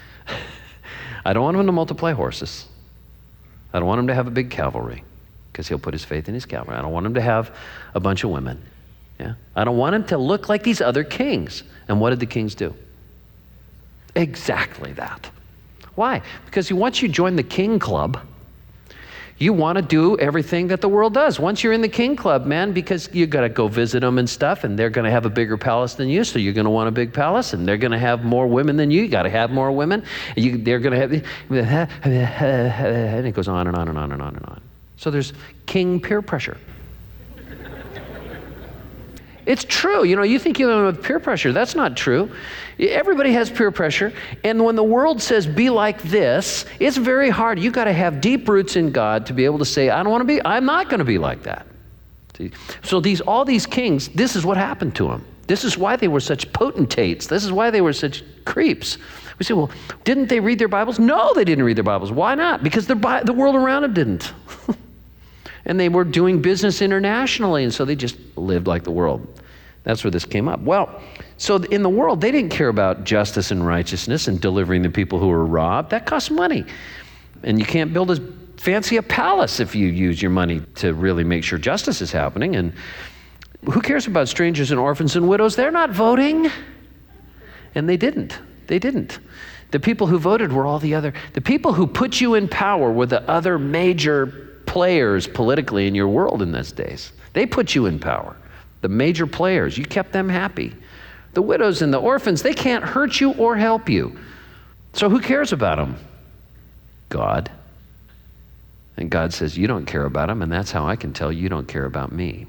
I don't want him to multiply horses. I don't want him to have a big cavalry, because he'll put his faith in his cavalry. I don't want him to have a bunch of women. Yeah? I don't want him to look like these other kings. And what did the kings do? Exactly that. Why? Because once you join the king club, you want to do everything that the world does. Once you're in the king club, man, because you got to go visit them and stuff, and they're going to have a bigger palace than you, so you're going to want a big palace, and they're going to have more women than you. You got to have more women. They're going to have, and it goes on and on and on and on and on. So there's king peer pressure. It's true. You think you live with peer pressure. That's not true. Everybody has peer pressure. And when the world says, be like this, it's very hard. You got to have deep roots in God to be able to say, I'm not going to be like that. See? So all these kings, this is what happened to them. This is why they were such potentates. This is why they were such creeps. We say, well, didn't they read their Bibles? No, they didn't read their Bibles. Why not? Because the world around them didn't. And they were doing business internationally, and so they just lived like the world. That's where this came up. Well, so in the world, they didn't care about justice and righteousness and delivering the people who were robbed. That costs money. And you can't build as fancy a palace if you use your money to really make sure justice is happening. And who cares about strangers and orphans and widows? They're not voting. And they didn't. They didn't. The people who voted were the people who put you in power were the other major players politically in your world in those days. They put you in power. The major players, you kept them happy. The widows and the orphans, they can't hurt you or help you. So who cares about them? God. And God says, you don't care about them, and that's how I can tell you don't care about me.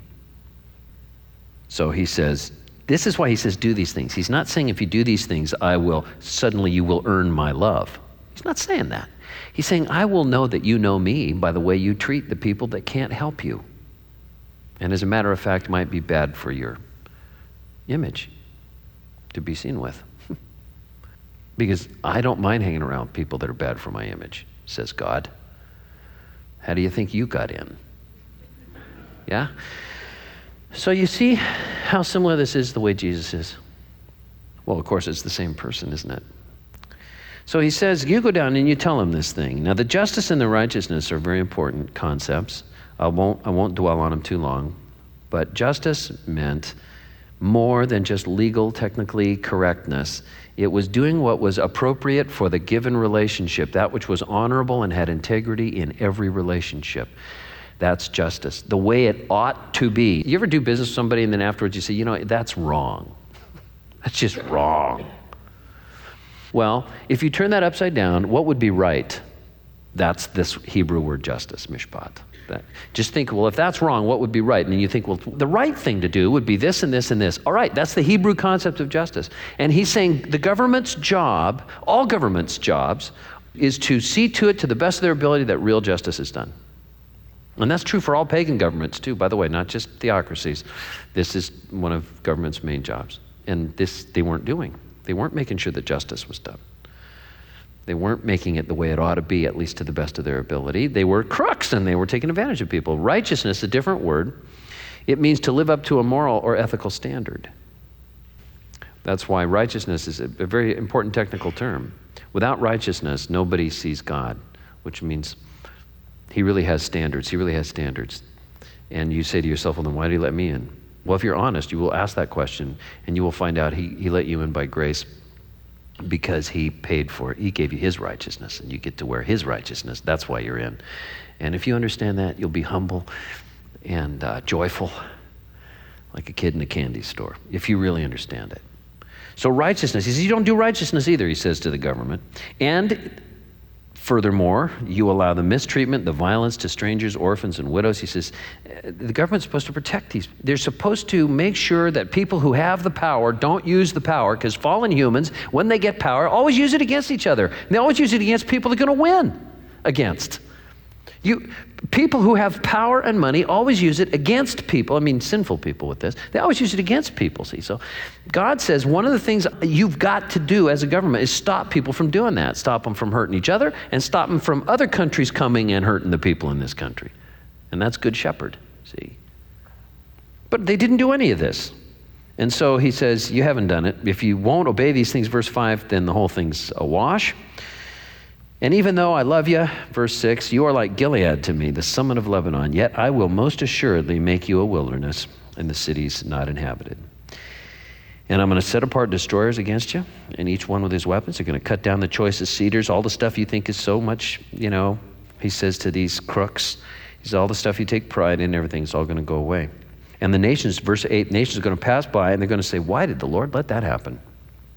So he says, this is why he says do these things. He's not saying if you do these things, suddenly you will earn my love. He's not saying that. He's saying, I will know that you know me by the way you treat the people that can't help you. And as a matter of fact, might be bad for your image to be seen with. Because I don't mind hanging around with people that are bad for my image, says God. How do you think you got in? Yeah? So you see how similar this is the way Jesus is? Well, of course, it's the same person, isn't it? So he says, you go down and you tell him this thing. Now, the justice and the righteousness are very important concepts. I won't dwell on them too long. But justice meant more than just legal, technically correctness. It was doing what was appropriate for the given relationship, that which was honorable and had integrity in every relationship. That's justice, the way it ought to be. You ever do business with somebody and then afterwards you say, that's wrong. That's just wrong. Well, if you turn that upside down, what would be right? That's this Hebrew word justice, mishpat. Just think, well, if that's wrong, what would be right? And then you think, well, the right thing to do would be this and this and this. All right, that's the Hebrew concept of justice. And he's saying the government's job, all government's jobs, is to see to it to the best of their ability that real justice is done. And that's true for all pagan governments too, by the way, not just theocracies. This is one of government's main jobs. And this they weren't doing. They weren't making sure that justice was done. They weren't making it the way it ought to be, at least to the best of their ability. They were crooks and they were taking advantage of people. Righteousness, a different word. It means to live up to a moral or ethical standard. That's why righteousness is a very important technical term. Without righteousness, nobody sees God, which means he really has standards. He really has standards. And you say to yourself, well, then why did he let me in? Well, if you're honest, you will ask that question and you will find out he let you in by grace because he paid for it. He gave you his righteousness and you get to wear his righteousness. That's why you're in. And if you understand that, you'll be humble and joyful like a kid in a candy store, if you really understand it. So righteousness, he says, you don't do righteousness either, he says to the government. And furthermore, you allow the mistreatment, the violence to strangers, orphans, and widows. He says, the government's supposed to protect these. They're supposed to make sure that people who have the power don't use the power, because fallen humans, when they get power, always use it against each other. And they always use it against people they're going to win against. People who have power and money always use it against people. I mean, sinful people with this. They always use it against people, see. So God says one of the things you've got to do as a government is stop people from doing that. Stop them from hurting each other and stop them from other countries coming and hurting the people in this country. And that's Good Shepherd, see. But they didn't do any of this. And so he says, you haven't done it. If you won't obey these things, verse 5, then the whole thing's a wash. And even though I love you, verse 6, you are like Gilead to me, the summit of Lebanon, yet I will most assuredly make you a wilderness and the cities not inhabited. And I'm going to set apart destroyers against you, and each one with his weapons. They're going to cut down the choicest cedars, all the stuff you think is so much, he says to these crooks, he says, all the stuff you take pride in, everything's all going to go away. And the nations, verse 8, nations are going to pass by, and they're going to say, why did the Lord let that happen?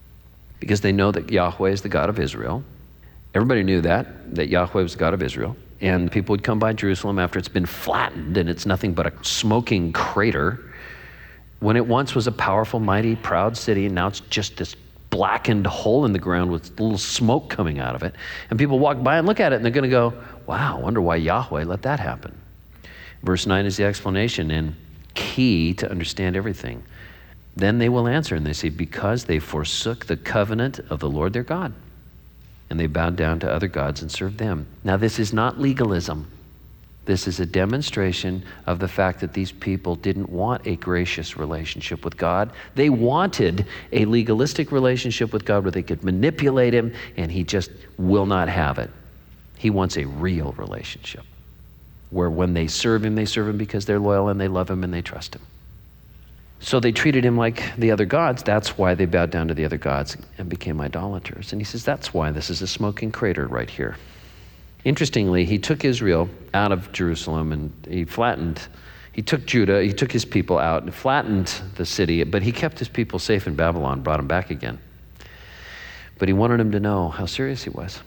Because they know that Yahweh is the God of Israel. Everybody knew that Yahweh was the God of Israel. And people would come by Jerusalem after it's been flattened and it's nothing but a smoking crater. When it once was a powerful, mighty, proud city, and now it's just this blackened hole in the ground with a little smoke coming out of it. And people walk by and look at it and they're going to go, wow, I wonder why Yahweh let that happen. Verse 9 is the explanation and key to understand everything. Then they will answer and they say, because they forsook the covenant of the Lord their God, and they bowed down to other gods and served them. Now this is not legalism. This is a demonstration of the fact that these people didn't want a gracious relationship with God. They wanted a legalistic relationship with God where they could manipulate him, and he just will not have it. He wants a real relationship where when they serve him because they're loyal and they love him and they trust him. So they treated him like the other gods. That's why they bowed down to the other gods and became idolaters. And he says, that's why this is a smoking crater right here. Interestingly, he took Israel out of Jerusalem and he took Judah, he took his people out and flattened the city, but he kept his people safe in Babylon, brought them back again. But he wanted them to know how serious he was.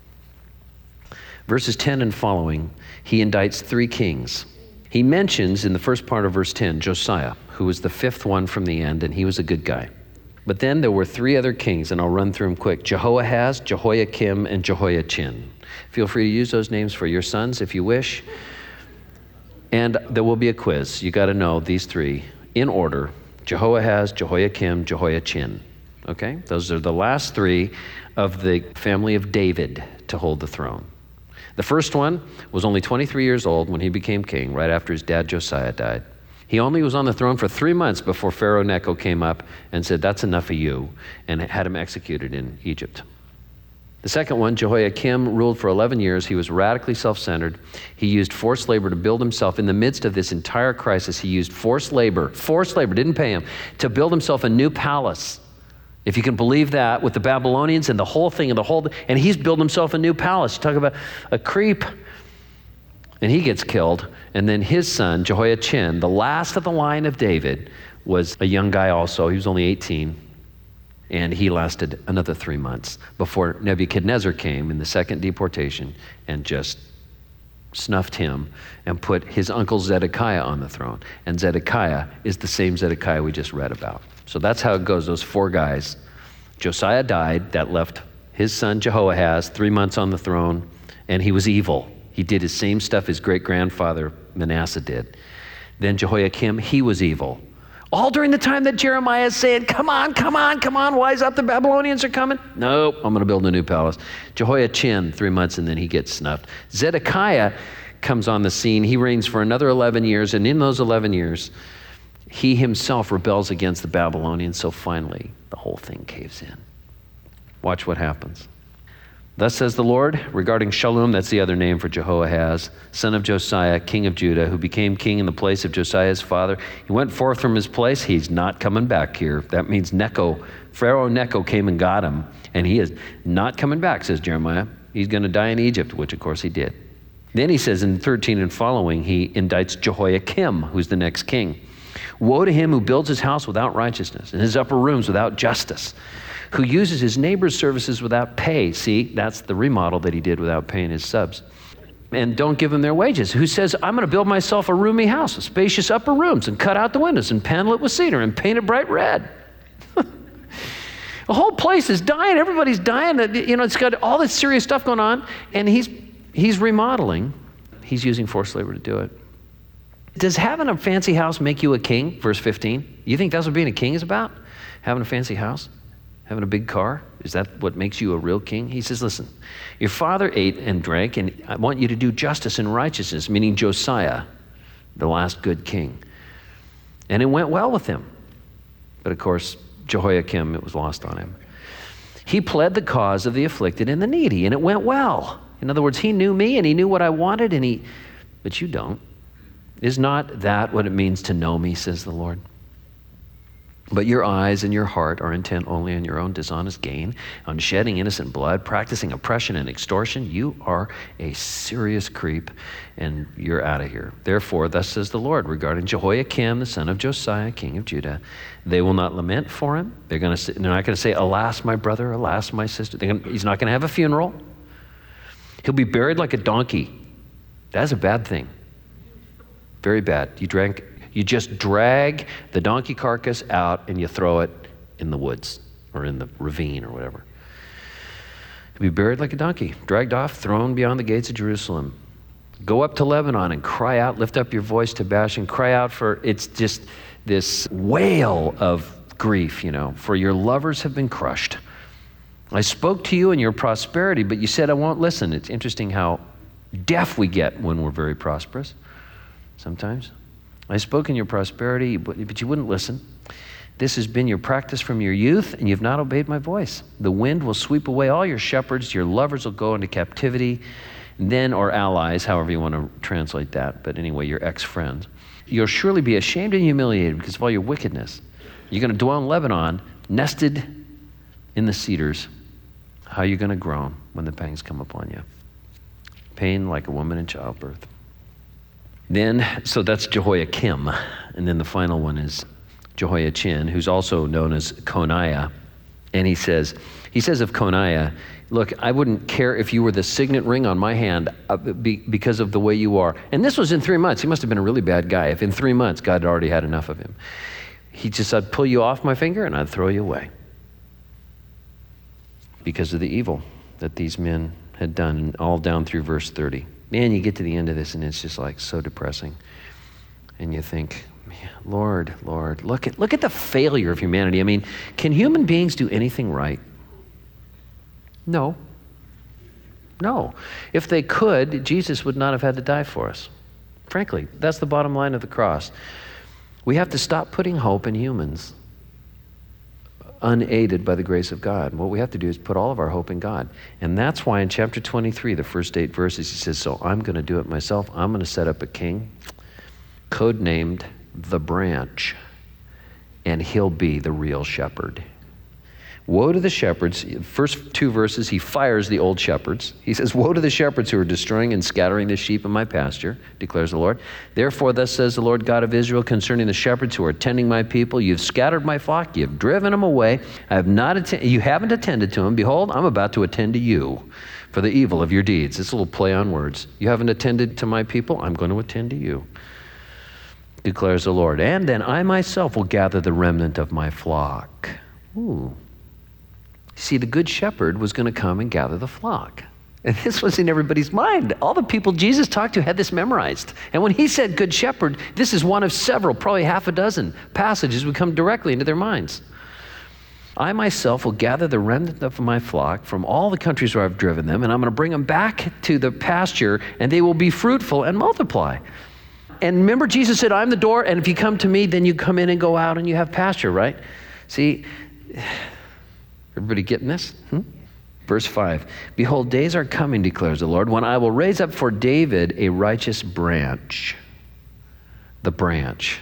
Verses 10 and following, he indicts 3 kings. He mentions in the first part of verse 10, Josiah, who was the 5th one from the end, and he was a good guy. But then there were 3 other kings, and I'll run through them quick. Jehoahaz, Jehoiakim, and Jehoiachin. Feel free to use those names for your sons if you wish. And there will be a quiz. You got to know these 3 in order. Jehoahaz, Jehoiakim, Jehoiachin. Okay? Those are the last 3 of the family of David to hold the throne. The first one was only 23 years old when he became king, right after his dad Josiah died. He only was on the throne for 3 months before Pharaoh Necho came up and said, that's enough of you, and had him executed in Egypt. The second one, Jehoiakim, ruled for 11 years. He was radically self-centered. He used forced labor to build himself. In the midst of this entire crisis, he used forced labor, didn't pay him, to build himself a new palace. If you can believe that, with the Babylonians and the whole thing and he's built himself a new palace. You talk about a creep. And he gets killed. And then his son, Jehoiachin, the last of the line of David, was a young guy also. He was only 18. And he lasted another 3 months before Nebuchadnezzar came in the second deportation and just snuffed him and put his uncle Zedekiah on the throne. And Zedekiah is the same Zedekiah we just read about. So that's how it goes, those 4 guys. Josiah died. That left his son Jehoahaz 3 months on the throne, and he was evil. He did his same stuff his great-grandfather Manasseh did. Then Jehoiakim, he was evil. All during the time that Jeremiah is saying, come on, wise up, the Babylonians are coming. Nope, I'm going to build a new palace. Jehoiachin, 3 months, and then he gets snuffed. Zedekiah comes on the scene. He reigns for another 11 years, and in those 11 years, he himself rebels against the Babylonians, so finally the whole thing caves in. Watch what happens. Thus says the Lord, regarding Shallum, that's the other name for Jehoahaz, son of Josiah, king of Judah, who became king in the place of Josiah's father. He went forth from his place. He's not coming back here. That means Pharaoh Necho came and got him, and he is not coming back, says Jeremiah. He's going to die in Egypt, which of course he did. Then he says in 13 and following, he indicts Jehoiakim, who's the next king. Woe to him who builds his house without righteousness and his upper rooms without justice, who uses his neighbor's services without pay. See, that's the remodel that he did without paying his subs. And don't give them their wages. Who says, I'm going to build myself a roomy house with spacious upper rooms and cut out the windows and panel it with cedar and paint it bright red. The whole place is dying. Everybody's dying. It's got all this serious stuff going on. And he's remodeling. He's using forced labor to do it. Does having a fancy house make you a king? Verse 15. You think that's what being a king is about? Having a fancy house? Having a big car? Is that what makes you a real king? He says, listen, your father ate and drank, and I want you to do justice and righteousness, meaning Josiah, the last good king. And it went well with him. But of course, Jehoiakim, it was lost on him. He pled the cause of the afflicted and the needy, and it went well. In other words, he knew me and he knew what I wanted, but you don't. Is not that what it means to know me, says the Lord? But your eyes and your heart are intent only on your own dishonest gain, on shedding innocent blood, practicing oppression and extortion. You are a serious creep, and you're out of here. Therefore, thus says the Lord, regarding Jehoiakim, the son of Josiah, king of Judah, they will not lament for him. They're not going to say, alas, my brother, alas, my sister. He's not going to have a funeral. He'll be buried like a donkey. That's a bad thing. Very bad. You just drag the donkey carcass out and you throw it in the woods or in the ravine or whatever. To be buried like a donkey, dragged off, thrown beyond the gates of Jerusalem. Go up to Lebanon and cry out, lift up your voice to Bashan, cry out for, it's just this wail of grief, for your lovers have been crushed. I spoke to you in your prosperity, but you said I won't listen. It's interesting how deaf we get when we're very prosperous sometimes. I spoke in your prosperity, but you wouldn't listen. This has been your practice from your youth, and you've not obeyed my voice. The wind will sweep away all your shepherds. Your lovers will go into captivity. Then, or allies, however you want to translate that, but anyway, your ex-friends. You'll surely be ashamed and humiliated because of all your wickedness. You're going to dwell in Lebanon, nested in the cedars. How are you going to groan when the pangs come upon you? Pain like a woman in childbirth. Then, so that's Jehoiakim. And then the final one is Jehoiachin, who's also known as Coniah. And he says of Coniah, look, I wouldn't care if you were the signet ring on my hand because of the way you are. And this was in 3 months. He must have been a really bad guy if in 3 months God had already had enough of him. He just, I'd pull you off my finger and I'd throw you away because of the evil that these men had done, all down through verse 30. Man, you get to the end of this and it's just like so depressing. And you think, Lord, look at the failure of humanity. I mean, can human beings do anything right? No. If they could, Jesus would not have had to die for us. Frankly, that's the bottom line of the cross. We have to stop putting hope in humans, unaided by the grace of God. What we have to do is put all of our hope in God. And that's why in chapter 23, the first 8 verses, he says, so I'm going to do it myself. I'm going to set up a king, codenamed the Branch, and he'll be the real shepherd. Woe to the shepherds. First 2 verses, he fires the old shepherds. He says, woe to the shepherds who are destroying and scattering the sheep in my pasture, declares the Lord. Therefore, thus says the Lord God of Israel concerning the shepherds who are tending my people, you've scattered my flock, you've driven them away. You haven't attended to them. Behold, I'm about to attend to you for the evil of your deeds. It's a little play on words. You haven't attended to my people, I'm going to attend to you, declares the Lord. And then I myself will gather the remnant of my flock. Ooh. See, the good shepherd was going to come and gather the flock. And this was in everybody's mind. All the people Jesus talked to had this memorized. And when he said good shepherd, this is one of several, probably half a dozen passages would come directly into their minds. I myself will gather the remnant of my flock from all the countries where I've driven them, and I'm going to bring them back to the pasture, and they will be fruitful and multiply. And remember, Jesus said, I'm the door, and if you come to me, then you come in and go out and you have pasture, right? See, everybody getting this? Verse 5, behold, days are coming, declares the Lord, when I will raise up for David a righteous branch. The branch.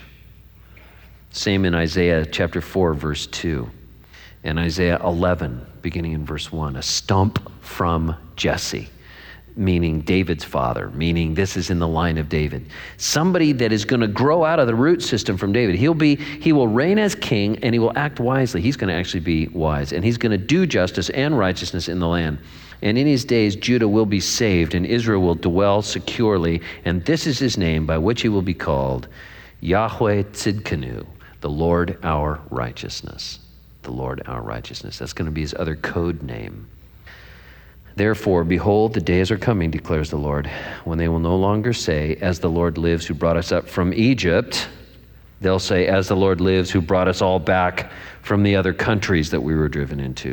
Same in Isaiah chapter 4, verse 2. And Isaiah 11, beginning in verse 1, a stump from Jesse, meaning David's father, meaning this is in the line of David. Somebody that is going to grow out of the root system from David. He will reign as king and he will act wisely. He's going to actually be wise, and he's going to do justice and righteousness in the land. And in his days, Judah will be saved and Israel will dwell securely. And this is his name by which he will be called Yahweh Tzidkenu, the Lord our righteousness. The Lord our righteousness. That's going to be his other code name. Therefore, behold, the days are coming, declares the Lord, when they will no longer say, as the Lord lives who brought us up from Egypt. They'll say, as the Lord lives who brought us all back from the other countries that we were driven into.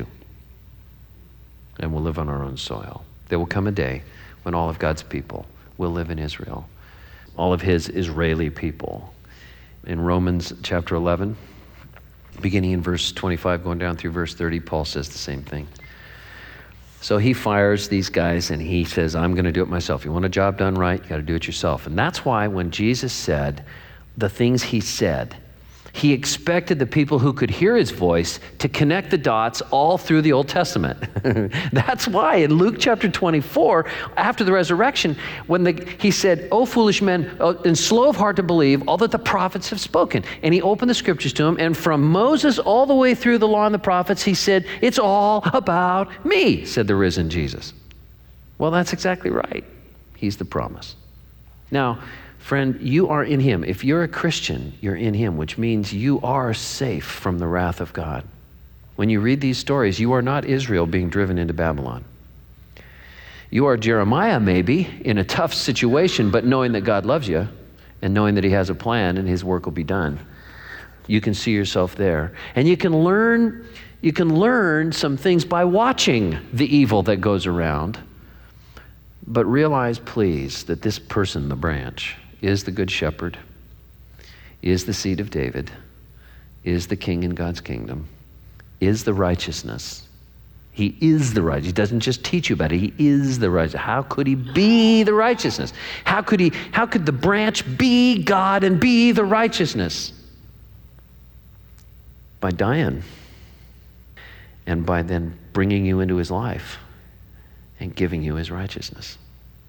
And we'll live on our own soil. There will come a day when all of God's people will live in Israel. All of his Israeli people. In Romans chapter 11, beginning in verse 25, going down through verse 30, Paul says the same thing. So he fires these guys and he says, I'm going to do it myself. You want a job done right, you got to do it yourself. And that's why when Jesus said the things he said, he expected the people who could hear his voice to connect the dots all through the Old Testament. That's why in Luke chapter 24, after the resurrection, when he said, "O foolish men, and slow of heart to believe all that the prophets have spoken." And he opened the scriptures to him, and from Moses all the way through the law and the prophets, he said, "It's all about me," said the risen Jesus. Well, that's exactly right. He's the promise. Now, friend, you are in him. If you're a Christian, you're in him, which means you are safe from the wrath of God. When you read these stories, you are not Israel being driven into Babylon. You are Jeremiah, maybe, in a tough situation, but knowing that God loves you and knowing that he has a plan and his work will be done. You can see yourself there. And you can learn some things by watching the evil that goes around. But realize, please, that this person, the branch, is the good shepherd, is the seed of David, is the king in God's kingdom, is the righteousness. He is the righteousness. He doesn't just teach you about it. He is the righteousness. How could he be the righteousness? How could the branch be God and be the righteousness? By dying and by then bringing you into his life and giving you his righteousness.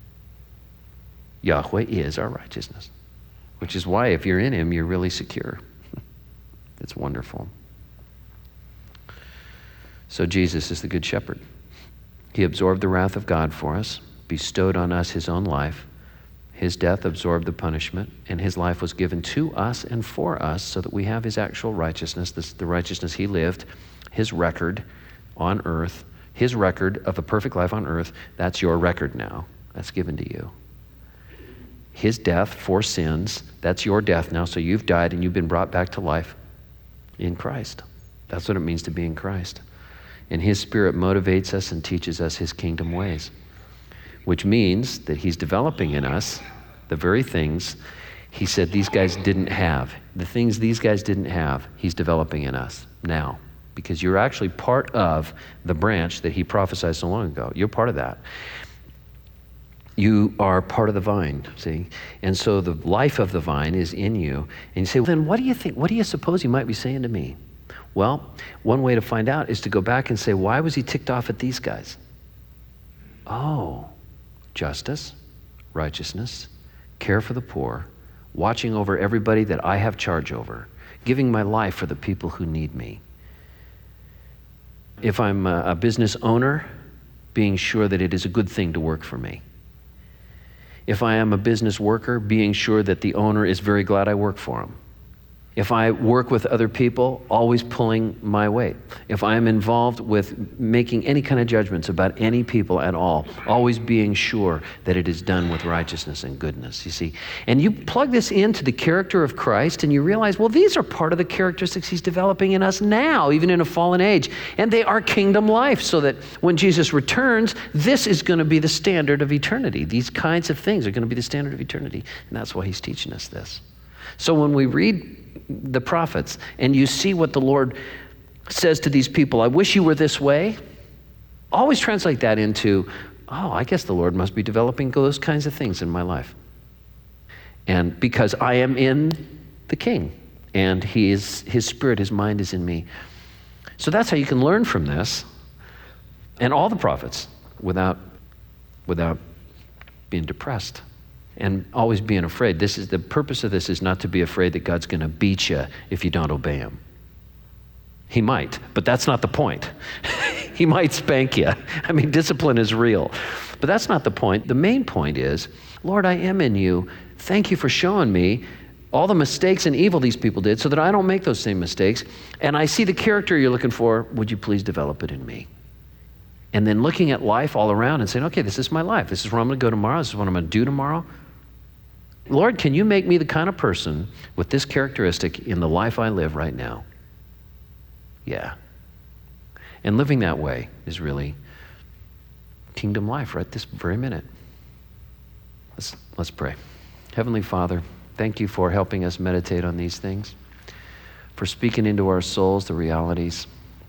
Yahweh is our righteousness, which is why if you're in him, you're really secure. It's wonderful. So Jesus is the good shepherd. He absorbed the wrath of God for us, bestowed on us his own life. His death absorbed the punishment, and his life was given to us and for us so that we have his actual righteousness, the righteousness he lived, his record on earth, his record of a perfect life on earth. That's your record now. That's given to you. His death for sins, that's your death now. So you've died and you've been brought back to life in Christ. That's what it means to be in Christ. And his Spirit motivates us and teaches us his kingdom ways, which means that he's developing in us the very things he said these guys didn't have. The things these guys didn't have, he's developing in us now, because you're actually part of the branch that he prophesied so long ago. You're part of that. You are part of the vine, see? And so the life of the vine is in you. And you say, well, then what do you think? What do you suppose he might be saying to me? Well, one way to find out is to go back and say, why was he ticked off at these guys? Oh, justice, righteousness, care for the poor, watching over everybody that I have charge over, giving my life for the people who need me. If I'm a business owner, being sure that it is a good thing to work for me. If I am a business worker, being sure that the owner is very glad I work for him. If I work with other people, always pulling my weight. If I am involved with making any kind of judgments about any people at all, always being sure that it is done with righteousness and goodness, you see. And you plug this into the character of Christ and you realize, well, these are part of the characteristics he's developing in us now, even in a fallen age. And they are kingdom life, so that when Jesus returns, this is going to be the standard of eternity. These kinds of things are going to be the standard of eternity. And that's why he's teaching us this. So when we read the prophets and you see what the Lord says to these people, I wish you were this way, always translate that into, oh, I guess the Lord must be developing those kinds of things in my life. And because I am in the King and his Spirit, his mind is in me. So that's how you can learn from this and all the prophets without being depressed. And always being afraid. The purpose of this is not to be afraid that God's going to beat you if you don't obey him. He might, but that's not the point. He might spank you. I mean, discipline is real. But that's not the point. The main point is, Lord, I am in you. Thank you for showing me all the mistakes and evil these people did so that I don't make those same mistakes. And I see the character you're looking for. Would you please develop it in me? And then looking at life all around and saying, okay, this is my life. This is where I'm going to go tomorrow. This is what I'm going to do tomorrow. Lord, can you make me the kind of person with this characteristic in the life I live right now? Yeah. And living that way is really kingdom life right this very minute. Let's pray. Heavenly Father, thank you for helping us meditate on these things, for speaking into our souls the realities.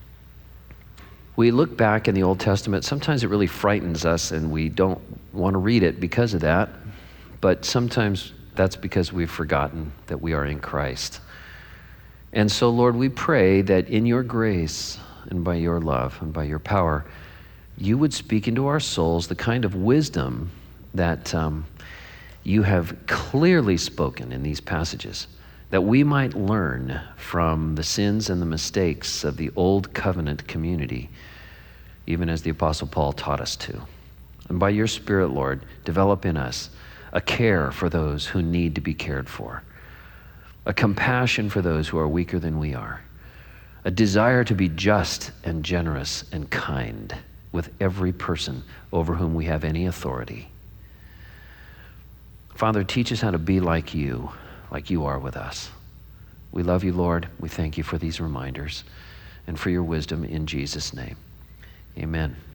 We look back in the Old Testament, sometimes it really frightens us and we don't want to read it because of that. But sometimes that's because we've forgotten that we are in Christ. And so, Lord, we pray that in your grace and by your love and by your power, you would speak into our souls the kind of wisdom that you have clearly spoken in these passages, that we might learn from the sins and the mistakes of the old covenant community, even as the Apostle Paul taught us to. And by your Spirit, Lord, develop in us a care for those who need to be cared for, a compassion for those who are weaker than we are, a desire to be just and generous and kind with every person over whom we have any authority. Father, teach us how to be like you are with us. We love you, Lord. We thank you for these reminders and for your wisdom in Jesus' name. Amen.